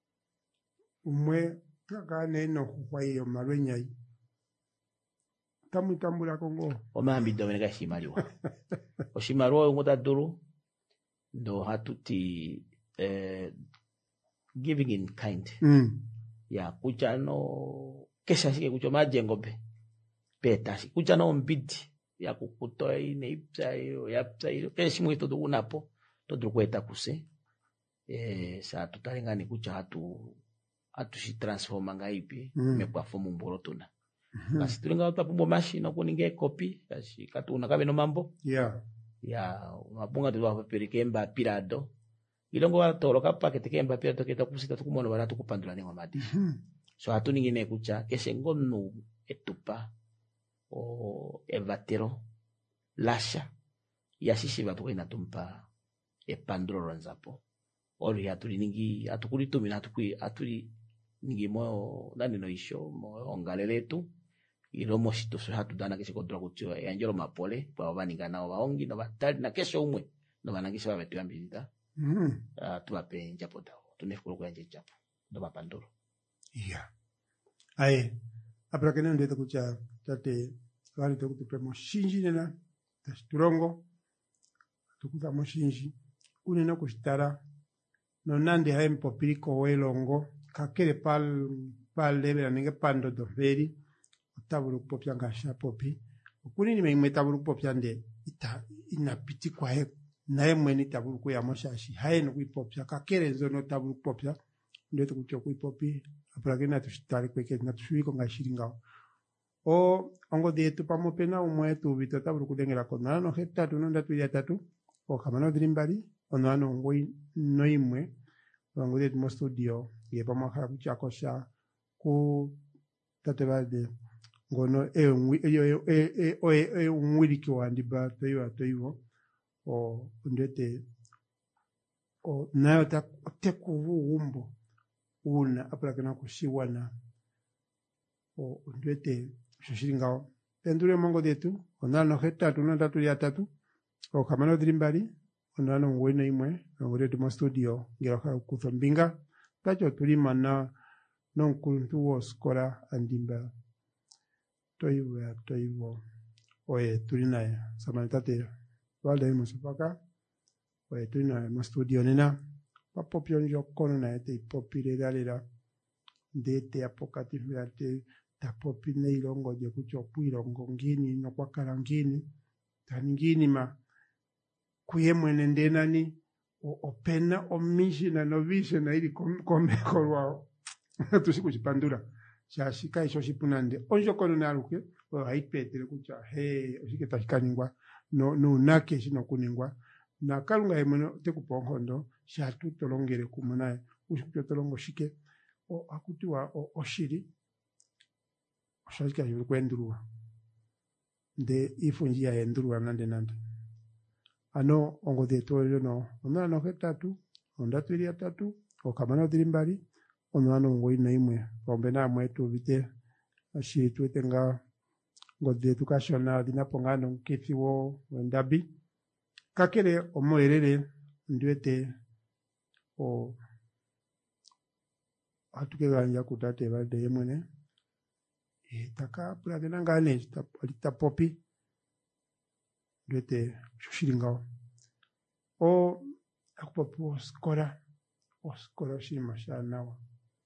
umwe kakane no kwa hiyo marwenyai tamu tambula kongo o mambi ndo wenga shimaliwa o shimaliwa ngota duru ndo hatuti eh, giving in kind mm. Ya kucha no kesha shike kucho majengo pe peta kucha no mbidi ya kukutoa ine ipsa hiyo ya psa hiyo keshi mwito do unapo to drukweta kuse eh sa tutalingani kucha hatu hatu shi transforma ngaipi mm. Mekwa fomu mboro tuna mm-hmm. Basi tulinga utapumbo machine kuninge copy kashi katuna kabe no mambo yeah ya mapunga tu wa perikemba pirado ilongo wa toloka pakete kemba pirado keta kusita tukumono baratu kupandula ni ngomadi mm-hmm. So hatu ningine kucha kese ngonu etupa o evatero lasha ya sisi batu ina tumpa e pandro ranzapo ori hatu ningi atukulitumi na tukui atuli ningi mo nani no isho mo ongaleletu ilomo shito so hatu dana kese kodra kutio e anjelo mapole pa baninga nao baongi no batali na kesho umwe no banangisha babetu ambita mhm uh, tuwape njapo dawo tunefukulu kuyanje chapo ndo mapandoro iya aye apra kene ndete kucha tate wali tokuti premo shinji nena tashturongo tukuta moshinji unena kushitara no nande hae mpopiriko welongo kakere pal pal lebe nenge pando do veri taburu popya ngasha popi kuni ni mengme taburu popya nde ita inapiti kwa he naye mweni taburu kuya moshashi hae no kuipopya kakere zono taburu popya ndeto kucho kuipopi apra na tushitari kweke na tushuiko ngashiringa o ongo de tu pamo pena umwe tu vito taburu kudengera kona no heta tu no ndatu ya tatu o kamano drimbari ono ano ngoi noimwe ongo de mo studio ye pamo ha kuchakosha ku tatebade ngono e unwi e e e e unwiri kwa ndiba toyo toyo o ndete o nayo ta teku wumbo una apra kana kushiwana o ndete shishiringa pendure mongo detu ona no heta tu no tatu ya tatu o kamano drimbari ona no ngwena imwe ngore de studio ngira ka kuthambinga tacho tulimana non kuntu woskora andimba toiwe toivo oye tulina samanitate wale musipaka oye tulina mo studio nena papopyo njo kono na ete popire dalera ndete apokatifirate tapopi neilongo je kuchopwirongo ngini no kwakarangini taningini ma kuyemwene ndenani opena omishina no vision ili komekorwa tusikuchipandura shashika isho shipunande onjo kono naruke o haipetere kucha he oshike tashikaningwa no no nake shino kuningwa na kalunga emono tekupongondo shatu tolongere kumana ushike tolongo shike o akutiwa o oshiri oshaka yuri kwendruwa de ifunji ya endruwa nande nande ano ongo de toyo no ona no hetatu onda tulia tatu o kamano drimbari ono ano ngoi na imwe pombe na mwetu vite ashi tuetenga ngode educational dina pongano kifiwo wendabi kakere omoerere ndwete o atuke ganja kutate balde yemwene e taka pula de ngane sta popi ndwete shushiringa o akupopo skora o skora shima shanawa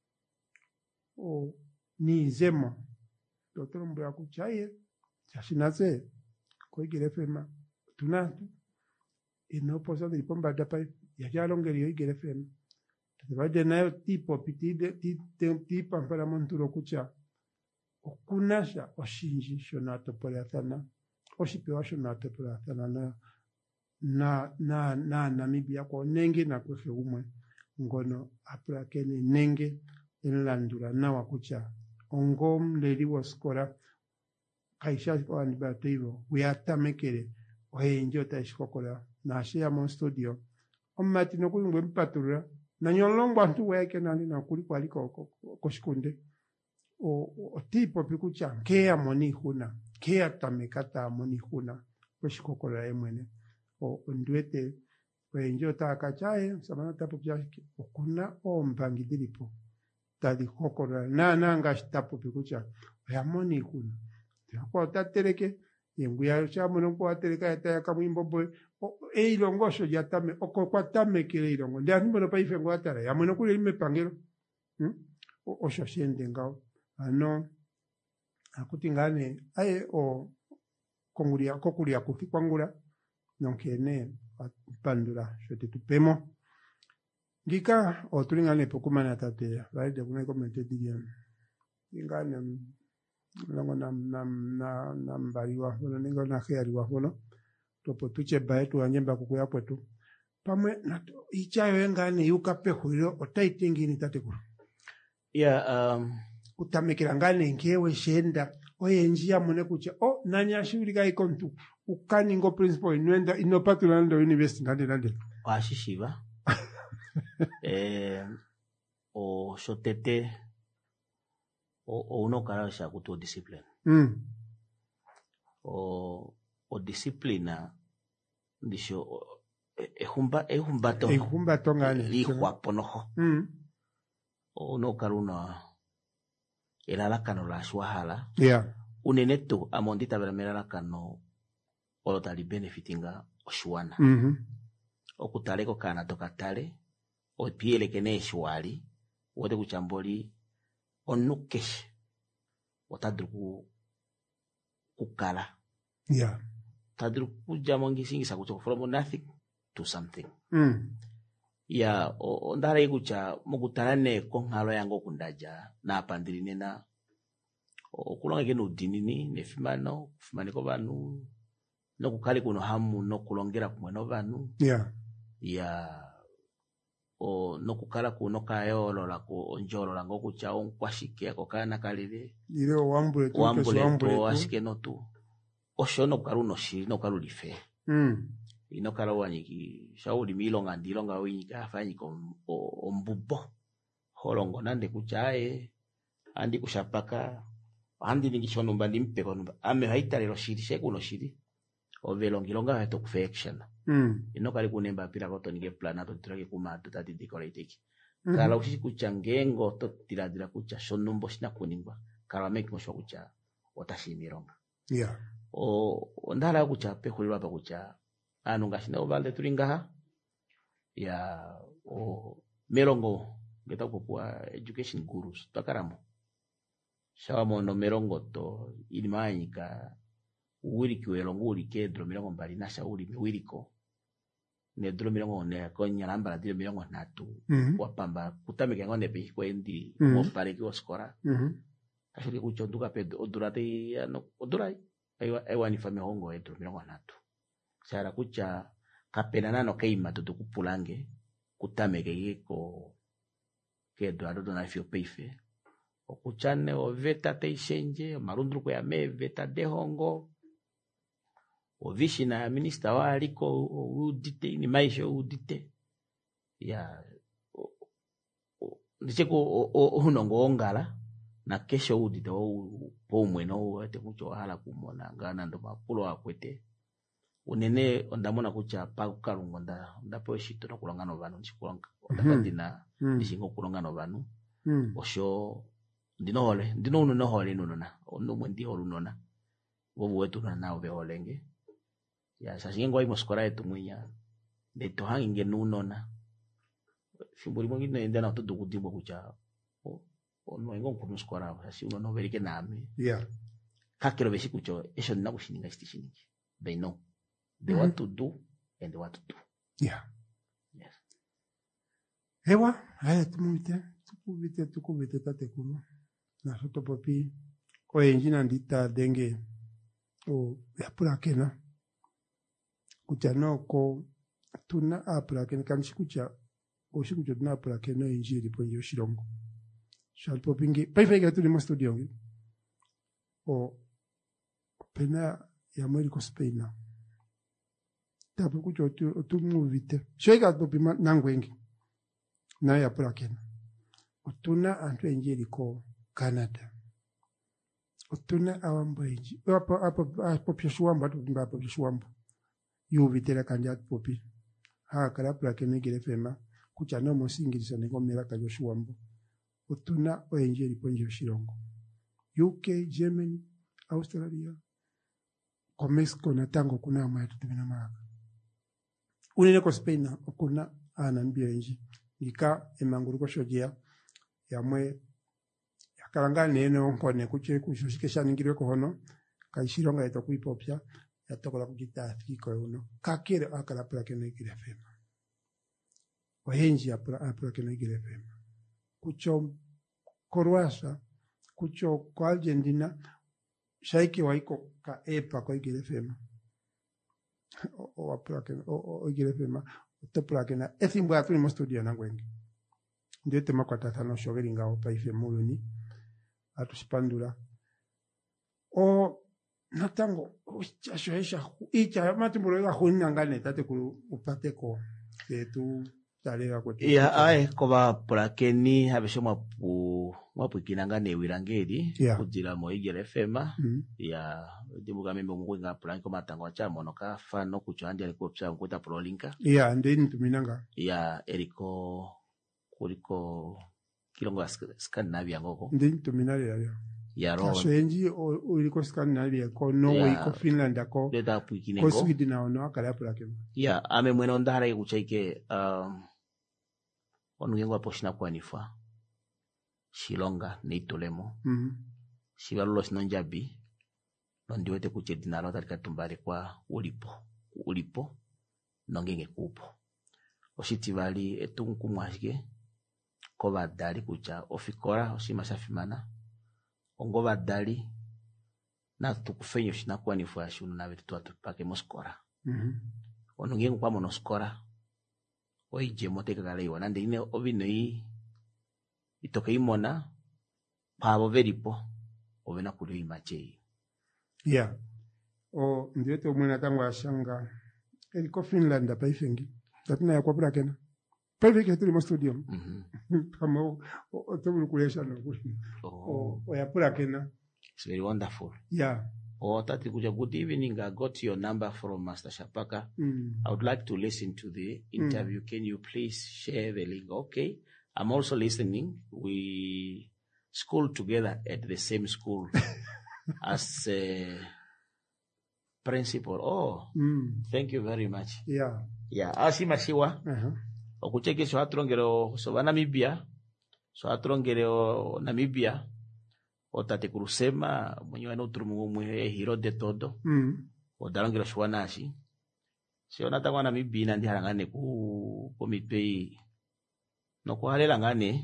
o ni zema dotoro mbya kuchaye chashinaze koigire fema tunatu ino posa de pomba da pai ya ya longeri igire fema tebade nayo tipo pitide ti ti pampara monturo kucha okunasha oshinji shonato polatana oshipewa shonato polatana na na na na Namibia ko nenge na kwefe umwe ngono apra kene nenge enlandura na wakucha ongom leli waskora kaisha kwa nibativo uyatamekere ohenjo tashikokora na shia mon studio omati no kulungwe mpatura na nyolongwa ntu weke nani na kuli kwali ko koshikunde o, o tipo pikucha kea moni huna kea tamekata moni huna koshikokora emwene o ndwete wenjo takachae samana tapo pya okuna ombangi dilipo tadi kokora na nanga shtapo pikucha yamoni kuna kwa tatereke yenguya chamono kwa tereka ya kamwimbo boy e ilongosho yatame oko kwa tame kile ilongo ndia nimbo pa ifengo atara yamono kule ime pangelo hm o shoshende ngao ano akutingane aye o konguria kokuria kufikwangura nonkene pandura shote tupemo ngika o tulingane pokumana tate baide kuna komente diye ingane longo nam nam na nambariwa hono ningo na kheriwa hono topo tuche baetu anyemba kukuya kwetu pamwe na ichayo engane yukape huyo otaitingini tate kuru yeah um utamekera ngane ngewe shenda oye njia mune kucha o nani ashurika ikontu ukani ngo principal inwenda inopatula ndo university ngande ngande washishiva eh o shotete o o uno karasha kuto discipline mm o o disciplina ndisho ehumba ehumbato ehumbato ngani lihwapo noho mm ono karuna elalakano la shwahala yeah uneneto amondita beramelalakano olotali benefitinga oshwana mhm okutaleko kana tokatale opielekene eshwali wote kuchamboli onukesh otadruku kukala yeah tadruku jamongisi kucho from nothing to something mm ya ondara ikucha mukutalane konhalo yango kundaja na pandirine na okulonga kenu dinini nefimano kufimaniko banu no kukali kuno hamu no kulongera kumwe no banu yeah ya o no kukala kuno kayolo la ku onjolo la ngoku cha onkwashike akokana kalile ile wambule tu wambule to ashike no tu oshono karuno shiri no karulife mm ino kala wanyiki shauri milonga ndilonga winyika afanyiko ombubo holongo nande kuchae andi kushapaka andi ningishono mbandi mpeko numba ame haitalelo shiri sheku no shiri ovelongilonga hato kufection mm ino kali kunemba pila koto nige planato turake kumatu tati decorate mm. kala ushi kucha ngengo to tiradira kucha shonumbo shina kuningwa kala make mosho kucha watashi mironga yeah o ndala kucha pe kulwa pa kucha anu ngashina ovalde tulingaha ya o merongo ngeta kupua education gurus takaramo shawa no merongo to ilimanyika uwiriki welongo urike dro mirongo mbali na shauri miwiriko ne dro mirongo ne konya lamba dro mirongo natu mm -hmm. wapamba kutamika ngone pe kwendi mm -hmm. mopareki oskora mhm mm ashuri kuchonduka pe odurate ano odurai aiwa aiwa ni fame hongo edro mirongo natu sara kucha kapenana no keima tutukupulange kutameke yeko kedo adodo na fio peife okuchane o veta teishenje marundruko ya me veta de hongo o vishina minister wa aliko udite ni maisho udite ya ndicheko unongo ongala na kesho udite o pomwe no ate mucho hala kumona ngana ndo mapulo akwete unene ondamona kucha pa kalungo nda ndapo shito no kulongano banu ndikulonga ondafandina ndishingo kulongano banu mm osho ndinohole ndino uno nohole nunona ono mwendi holunona bobu wetu na nawe holenge ya sashingo ayi moskora yetu mwinya neto hange nunona shimbuli mwingine ndana otodo kudimbo kucha ono ngo kuno skora sasi uno no berike nami yeah kakero beshi kucho esho ndinakushininga stishiniki they know they mm -hmm. want to do and they want to do yeah yes ewa haya tumite tukubite tukubite tatekulu na soto popi o enjina ndita denge o yapura kena kucha no ko tuna apura kena kamshi kucha o shikucha tuna apura kena enjiri ponjo shirongo shal popingi paifega tu limo studio ngi o pena ya Americo Spain tapo kucha tu tu movite shega popi nangwengi na yapura kena otuna antu enjiri ko Canada otuna awambo enji apo apo apo pishwamba tubimba apo pishwamba yuvitera kanja popi ha kala plake negere fema kucha no musingirisa ne komera ka Joshwambo otuna enjiri ponjo shirongo U K Germany Australia Mexico na tango kuna maitu tubina maka unene ko Spain okuna ana mbienji nika emanguruko shojia yamwe yakalanga neno nkone kuche kushushikesha ningire ko hono kaishironga yeto kuipopya yatokola kujita fiko uno kakire akala plake negire fema wahenji apra plake negire fema kucho Croatia kucho kwa Argentina shaiki waiko ka epa kwa igire fema o plake o igire fema to plake na ethimbo atuli mo studio na ngwengi ndio tema kwa tatano shogeri ngao paife muluni atuspandula o natango uchashoesha icha matimbolo ya khunna ngane tate ku upate ko tetu talega kwa ya ai koba plake ni habeshoma pu mwapwikina ngane wirangeri Yeah. kujira mo igere F M Mhm. ya dimuga membe mungwinga planko matango cha mono ka fano kuchandi aliko psa nkuta prolinka Yeah, ndeni tuminanga. ya eriko kuliko kilongo ya Sk- Scandinavia ngoko Ndeni tuminale ya. ya ro So enji uliko Scandinavia ko Norway Yeah. ko Finland ko leta pwikine ko ngo Sweden na ono akala pulake. ya ame mweno ndahara kuchaike um onungengo aposhina kwanifa Shilonga neitolemo Mhm. shivalulo sinonjabi nondiwete kuche dinalo talika tumbale kwa ulipo ulipo nongenge kupo oshitivali etunkumwashike ko badali kucha ofikola oshima shafimana ongo badali na tukufenyo shinakwanifu ashunu na vitu atupake moskora Mhm. onungengo kwa monoskora oije moteka kale iwa nande ine obino yi itoke imona pabo veripo obena kulio imache Yeah. O ndiwete umwena tangu ashanga. Eliko Finland apa ifengi. Tatina ya kwa pulake na. Pwede ke tuli mo studio. mhm Kama o o tubulu kulesha no kuli. oh O o ya pulake na. it's very wonderful. Yeah. Oh, Tati Kuja, good evening. I got your number from Master Shapaka. Mm. I would like to listen to the interview. Can you please share the link? Okay. I'm also listening. We school together at the same school as a principal. Oh, Mm. thank you very much. Yeah. Yeah. Ashima Shiwa. Uh-huh. Okucheke so atrongero so Namibia. So atrongero Namibia. Otate kurusema mwenye wana uturumu mwe hero de todo. Mm. Odarangiro shwanashi. Siona tangwa Namibia nandi harangane ku komitei. No kuhalela ngane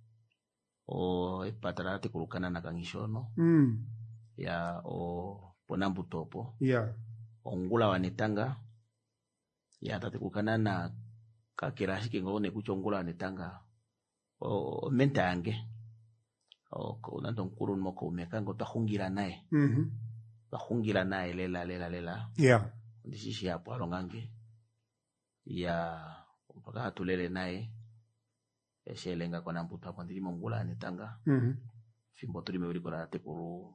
o epatarate kurukana na kangishono Mm. ya o ponambu topo Yeah. ongula wanetanga ya tate kurukana na kakirashi kengone kuchongula wanetanga o menta yange o kunando nkuru moko umekango tahungira naye Mhm. tahungira naye lela lela lela Yeah. ndishishi hapo alongange ya mpaka hatulele naye eshelenga kwa nambuta kwa ndiri mongula anetanga Mhm. fimbo tuli mewili kwa rate kuru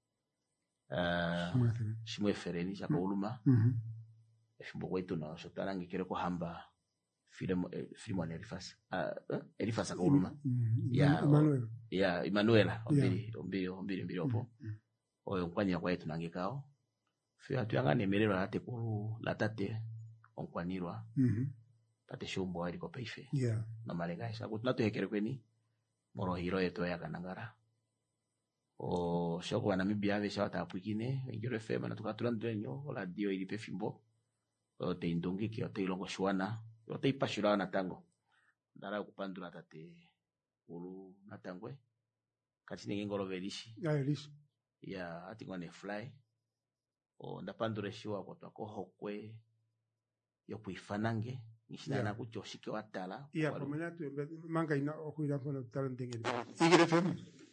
uh, Mwatene. shimwe fereni chako uluma Mhm. fimbo kwetu na shotana ngikere kwa hamba filimo eh, filimo na Elifas uh, eh, Elifas kwa uluma Mm. ya Emmanuel. ya Emmanuela ombili ombili ombili ombili opo Mm. oyo nkwanya kwa yetu nangikao fia tuyanga nemerero rate kuru latate onkwanirwa Mhm. tate shumbo ali kwa peife Yeah. na malenga isa kutuna tuhekere kweni moro hiro yetu ya kanangara o shoko wana Namibia ave shawata apwikine ngiro F M na tukatula ndenyo ola dio ili pefimbo o te indungi ki o te ilongo shwana o te ipashura na tango ndara kupandula tate ulu na tangwe kati ninge ngolo verishi Yeah, Elish. ya ati ngone fly o ndapandure shiwa kwa twako hokwe yo kuifanange nishina Yeah. na kuchoshike watala Yeah, walu- pamene tu manga ina okuira pano tala ndengere. Igire femu.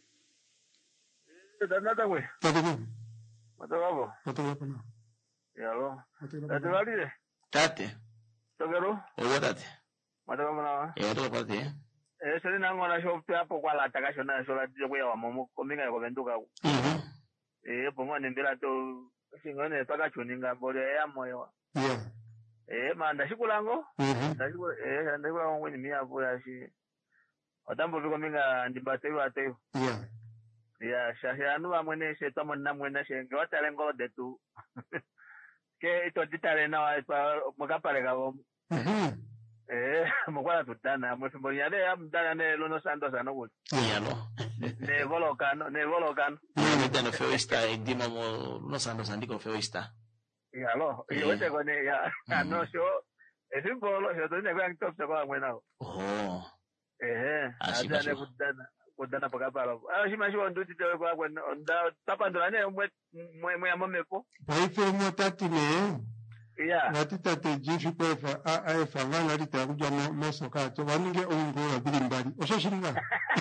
Danata we, Tademu. matagabo, Otoga pana. yalo. Otoga Dati pana. valide, tate togero, ewo tate matagabo na. ewo to pate eh Eh, sali na ngona shop hapo kwa la taka shona shola dio kwa wa momo kominga ya kubenduka. mhm Eh, pongo nembela to singone paka chuninga bole ya moyo. Yeah. Eh, manda shikulango, Mhm. ndashikula eh ndashikula ngo ni mia hapo ya shi. Otambo biko minga ndibate wa te. Yeah. Ya shahanu wa mwene she tomo na mwene she ngo talengo de tu. Ke ito ditale na wa pa mokapale ka Mhm. eh mokwala tutana mo fimbo ya de amdana ne lono santo sana wo yalo ne volocano ne volocano ni tano feoista indima mo no sando sandiko feoista ya lo yo te con ella no yo es un polo yo te ne van top se va bueno oh eh Así ada ne pasó. kutana kutana paka pala ah shi ma shi ndo ti te kwa kwa nda tapandula ne mwe mwe mwe amomepo Paife mo tatu ne. ya Wati tate jifi kwefa a a fa ngana rita kuja mo mo soka to waninge ongo la bilimbali. Osho shiringa.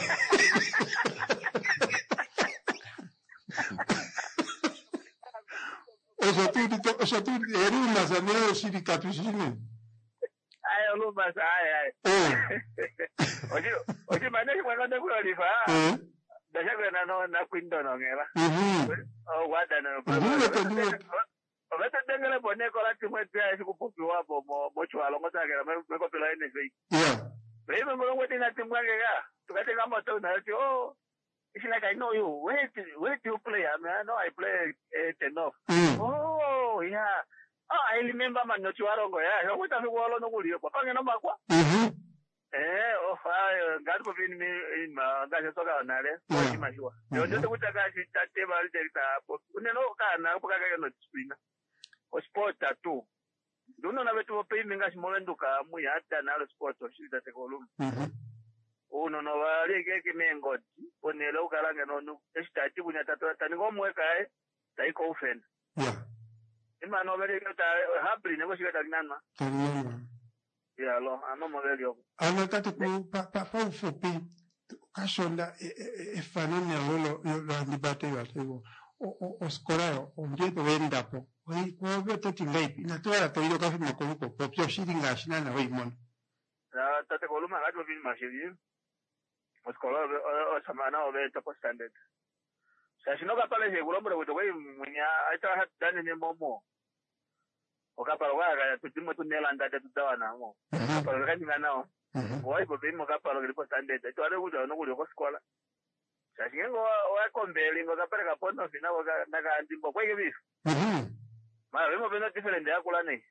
Osho tu dito osho tu eru mazameo shiri kapushine. ay lo basa ay ay Eh. oye oye manejo bueno de kwa rifa Eh. Dasha na no na kwindo no ngela. Mhm. Oh wada no. Ubulo to bulo. Obeta dengele bone kola timwe pia sikupopi wapo mo mochwalo ngotagera me ko pela ene sei. Yeah. Baby mo ngoti na timwe ngega. Tukate kama to na ti oh. It's like I know you. Where do, where do you play? I mean, I know I play uh, tenor. Mm. Oh yeah. Oh, I remember man no chiwarongo yeah. Yo kuta kuolo no kuliyo. Papa ngena makwa. Mhm. Eh, oh, I God ko vini mi in ma ga soka na le. Ko ma shiwa. Yo ndio kutaka shi tate ba director hapo. Uneno kana kuka ga no spina. O sport tu. Duno na betu pe minga shimolenduka mu ya hata na lo sport o shi tate kolum. Mhm. Uno no vale que que me engoti. Ponelo kalanga no no. Estati bunya tatu tani ko mweka eh. Tai ko ufen. Yeah. Ima no vale que ta happy ne ko shiga tagnana. Tanima. Ya lo, ano mo vale yo. Ana tatu ku pa pa pa ufupi kashonda e fanana lolo lo andibate yo atego. O o o scorayo onje to venda po. Oi ko veto tingai na toda to yo kafi mo ko ko pio shiringa shina na oi mon. Na tate koluma ga to vin mashiri. Os color o samana o ve top standard. Sa sino ka pale seguro mo de we munya aita hat dan ni momo. O ka palo ga tu timo tu nelanda de dawana mo. Palo ga ni nao. Oi bo bimo ka palo gripo standard. To ale ujo no ujo ko skola. Sa singo o ko mbeli ngo ka pale ka pono fina o ga na ga ndimbo ko ge bis. Mhm. Ma vemo beno different ya kula ni.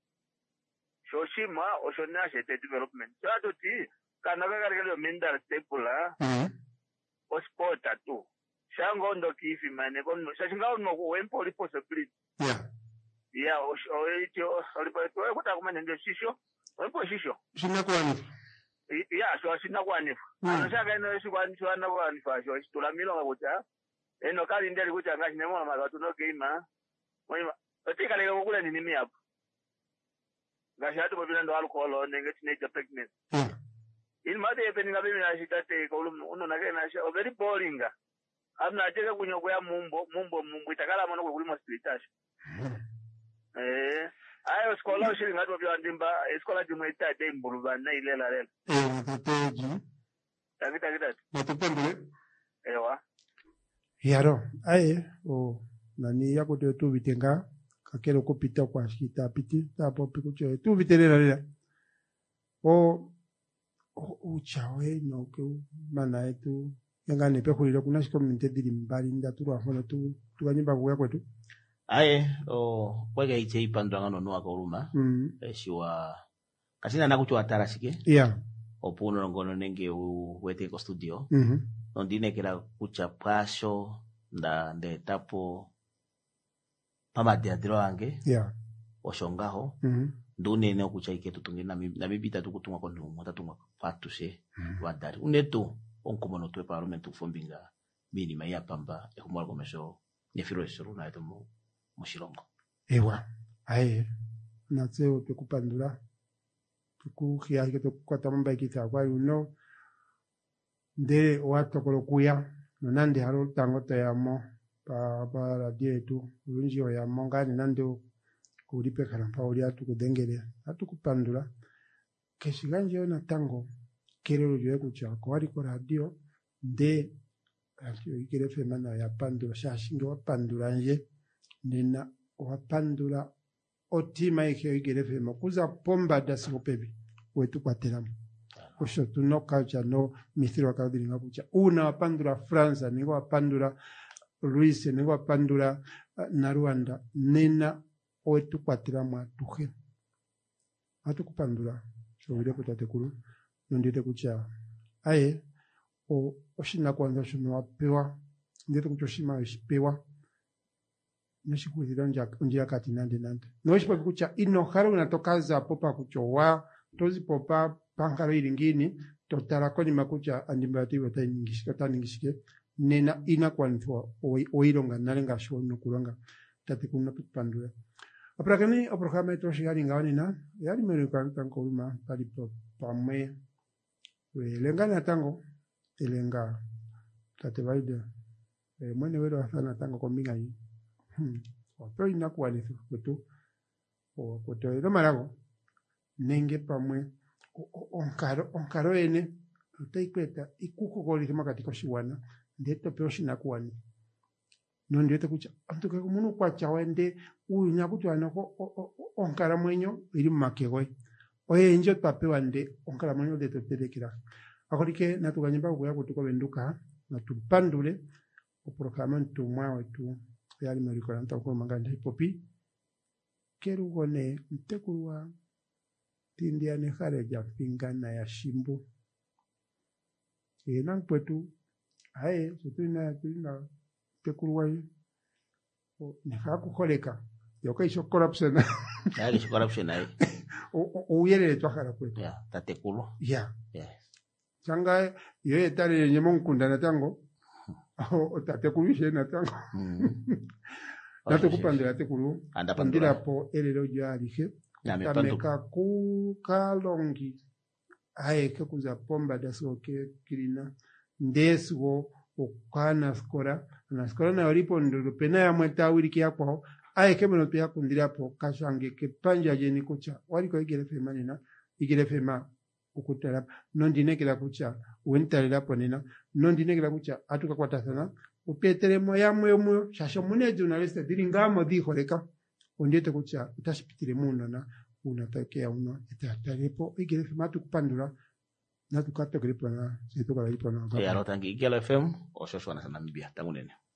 Shoshima o shona shete development. So to ti kana ga ga ga mindar stepula. Mhm. O sport tu. Shango ndo kifi mane ko sashinga no ko wempo li possibility. Yeah. Yeah, o o itio o li po ko ta kuma ndio shisho. Wempo shisho. Shina kwani. Yeah, so sina kwani. Ano shaka ino shi kwani so na kwani fa so tula milo ngabuta. Eno kali ndeli kucha ngashi nemo ma ga tuno keima. Moima. Otika le ko kula ni nimi hapo. Ngashi hatu bobina ndo alcohol nenge teenage pregnant. Yeah. In made happening a bit as it take all no again as very boring. I'm not taking when you wear mumbo mumbo mumbo takala mono ko kulimo streetash. Eh, I was scholarship ngado byo andimba scholarship mo ita de mburuba na ile la rel. Eh, tateji. Takita kita. Natupendele. Ewa. Yaro, aye o nani yako to tu vitenga kakero kupita kwa shita piti tapo pikucho tu viterera rera. O uchawe no ke mana etu yanga ne pe kulira kuna shiko mintediri mbali nda tu afona tu tu kanyimba kuya kwetu. Aye o kwega iche ipandwa ngano no akoruma. Mm. Eshiwa kasina nakucho atarashike. Yeah. Opuno ngono nenge u wete ko studio. Mhm. Ondine kera kucha pasho nda nde tapo pama teatro ange. Yeah. Oshongaho. Mhm. Ndune ne kucha iketu tungi na mi na bibita tukutunga ko ndumo tatunga fatu se wadari. Uneto onkomono to parliament fombinga minima ya pamba e kumwa komesho nefiro esuru na eto mo moshilongo. Ewa. Aye. Natseo pe kupandura. Ku khia ke to kwata mamba ikita kwa uno nde watu kolokuya nande haro tango to yamo pa pa radio tu unji o yamo ngani nande kulipe karampa uli atu kudengere atu kupandura keshiganje na tango kerero joye kucha ko ari ko radio nde radio ikere femana ya pandura shashingo pandura nje nina wa pandura otima ike ikere fema kuza pomba dasiko pebi wetu kwa telamu osho tuno culture no mithiro wakadiri ngabucha una wapandura Franza ningo wapandura Luis ningo wapandura uh, na Rwanda nena wetu kwa telamu atuhe atu kupandura so wile kutate kuru nondite kucha aye o oshina kwanza shino wapewa ndite kuchoshima oshipewa nashikuthira nja njia kati nande nande noishipa kucha ino haro unatokaza popa kuchowa tozi popa pankaro iringini totara koni makucha andimbati wata ingishika taningishike nena ina kwanfo oironga nalenga shono kulanga tati kuna pikpandura aprakani oprograma to shigari ngani na yari merukan tanko uma tali po pame we lenga na tango elenga tate vaide e mwene wero afana tango kombinga yi hmm opo ina kwanifu kutu o kuto ero marago nenge pamwe onkaro onkaro ene utaikweta ikuko kolithima katika shiwana ndeto peoshina kuwani no ndete kucha antu ke kumunu kwa chawende uyu nyakutu anako onkara mwenyo iri makegoi oye njo papewa nde onkara mwenyo de topelekira akolike natuganyimba kuya kutuko benduka natupandule oprograma ntumwa wetu yali merikola ntako manganda hipopi kerugone mtekulwa tindiane khare ja pingana ya shimbu ena kwetu aye tutuna tuna tekulwa ne hakukoleka yokaisho corruption yali corruption ai o uyele twakala kwetu ya tatekulu ya yes changa yoye tale nyemo nkunda na tango o tatekulu shena tango natukupandira tekulu andira po elero jalihe tameka ku kalongi aye ke kuza pomba daso ke kirina ndeswo okana skora na skora na olipo ndo pena ya mweta wiki yako aye ke mono pia kundira po kashange ke panja jeni kucha wali ko igere fema nina igere fema ukutara nondine kila kucha wentalira ponena nondine kila kucha atuka kwata sana upetere moya moyo moyo shasho mune journalist dilingamo di horeka ondete kucha utashipitire muno na unatakea uno etatarepo igere fema tukupandura na tukata gripo na sito kala ipo na ya rotangi igelo F M oshoshwa na Namibia tangu nene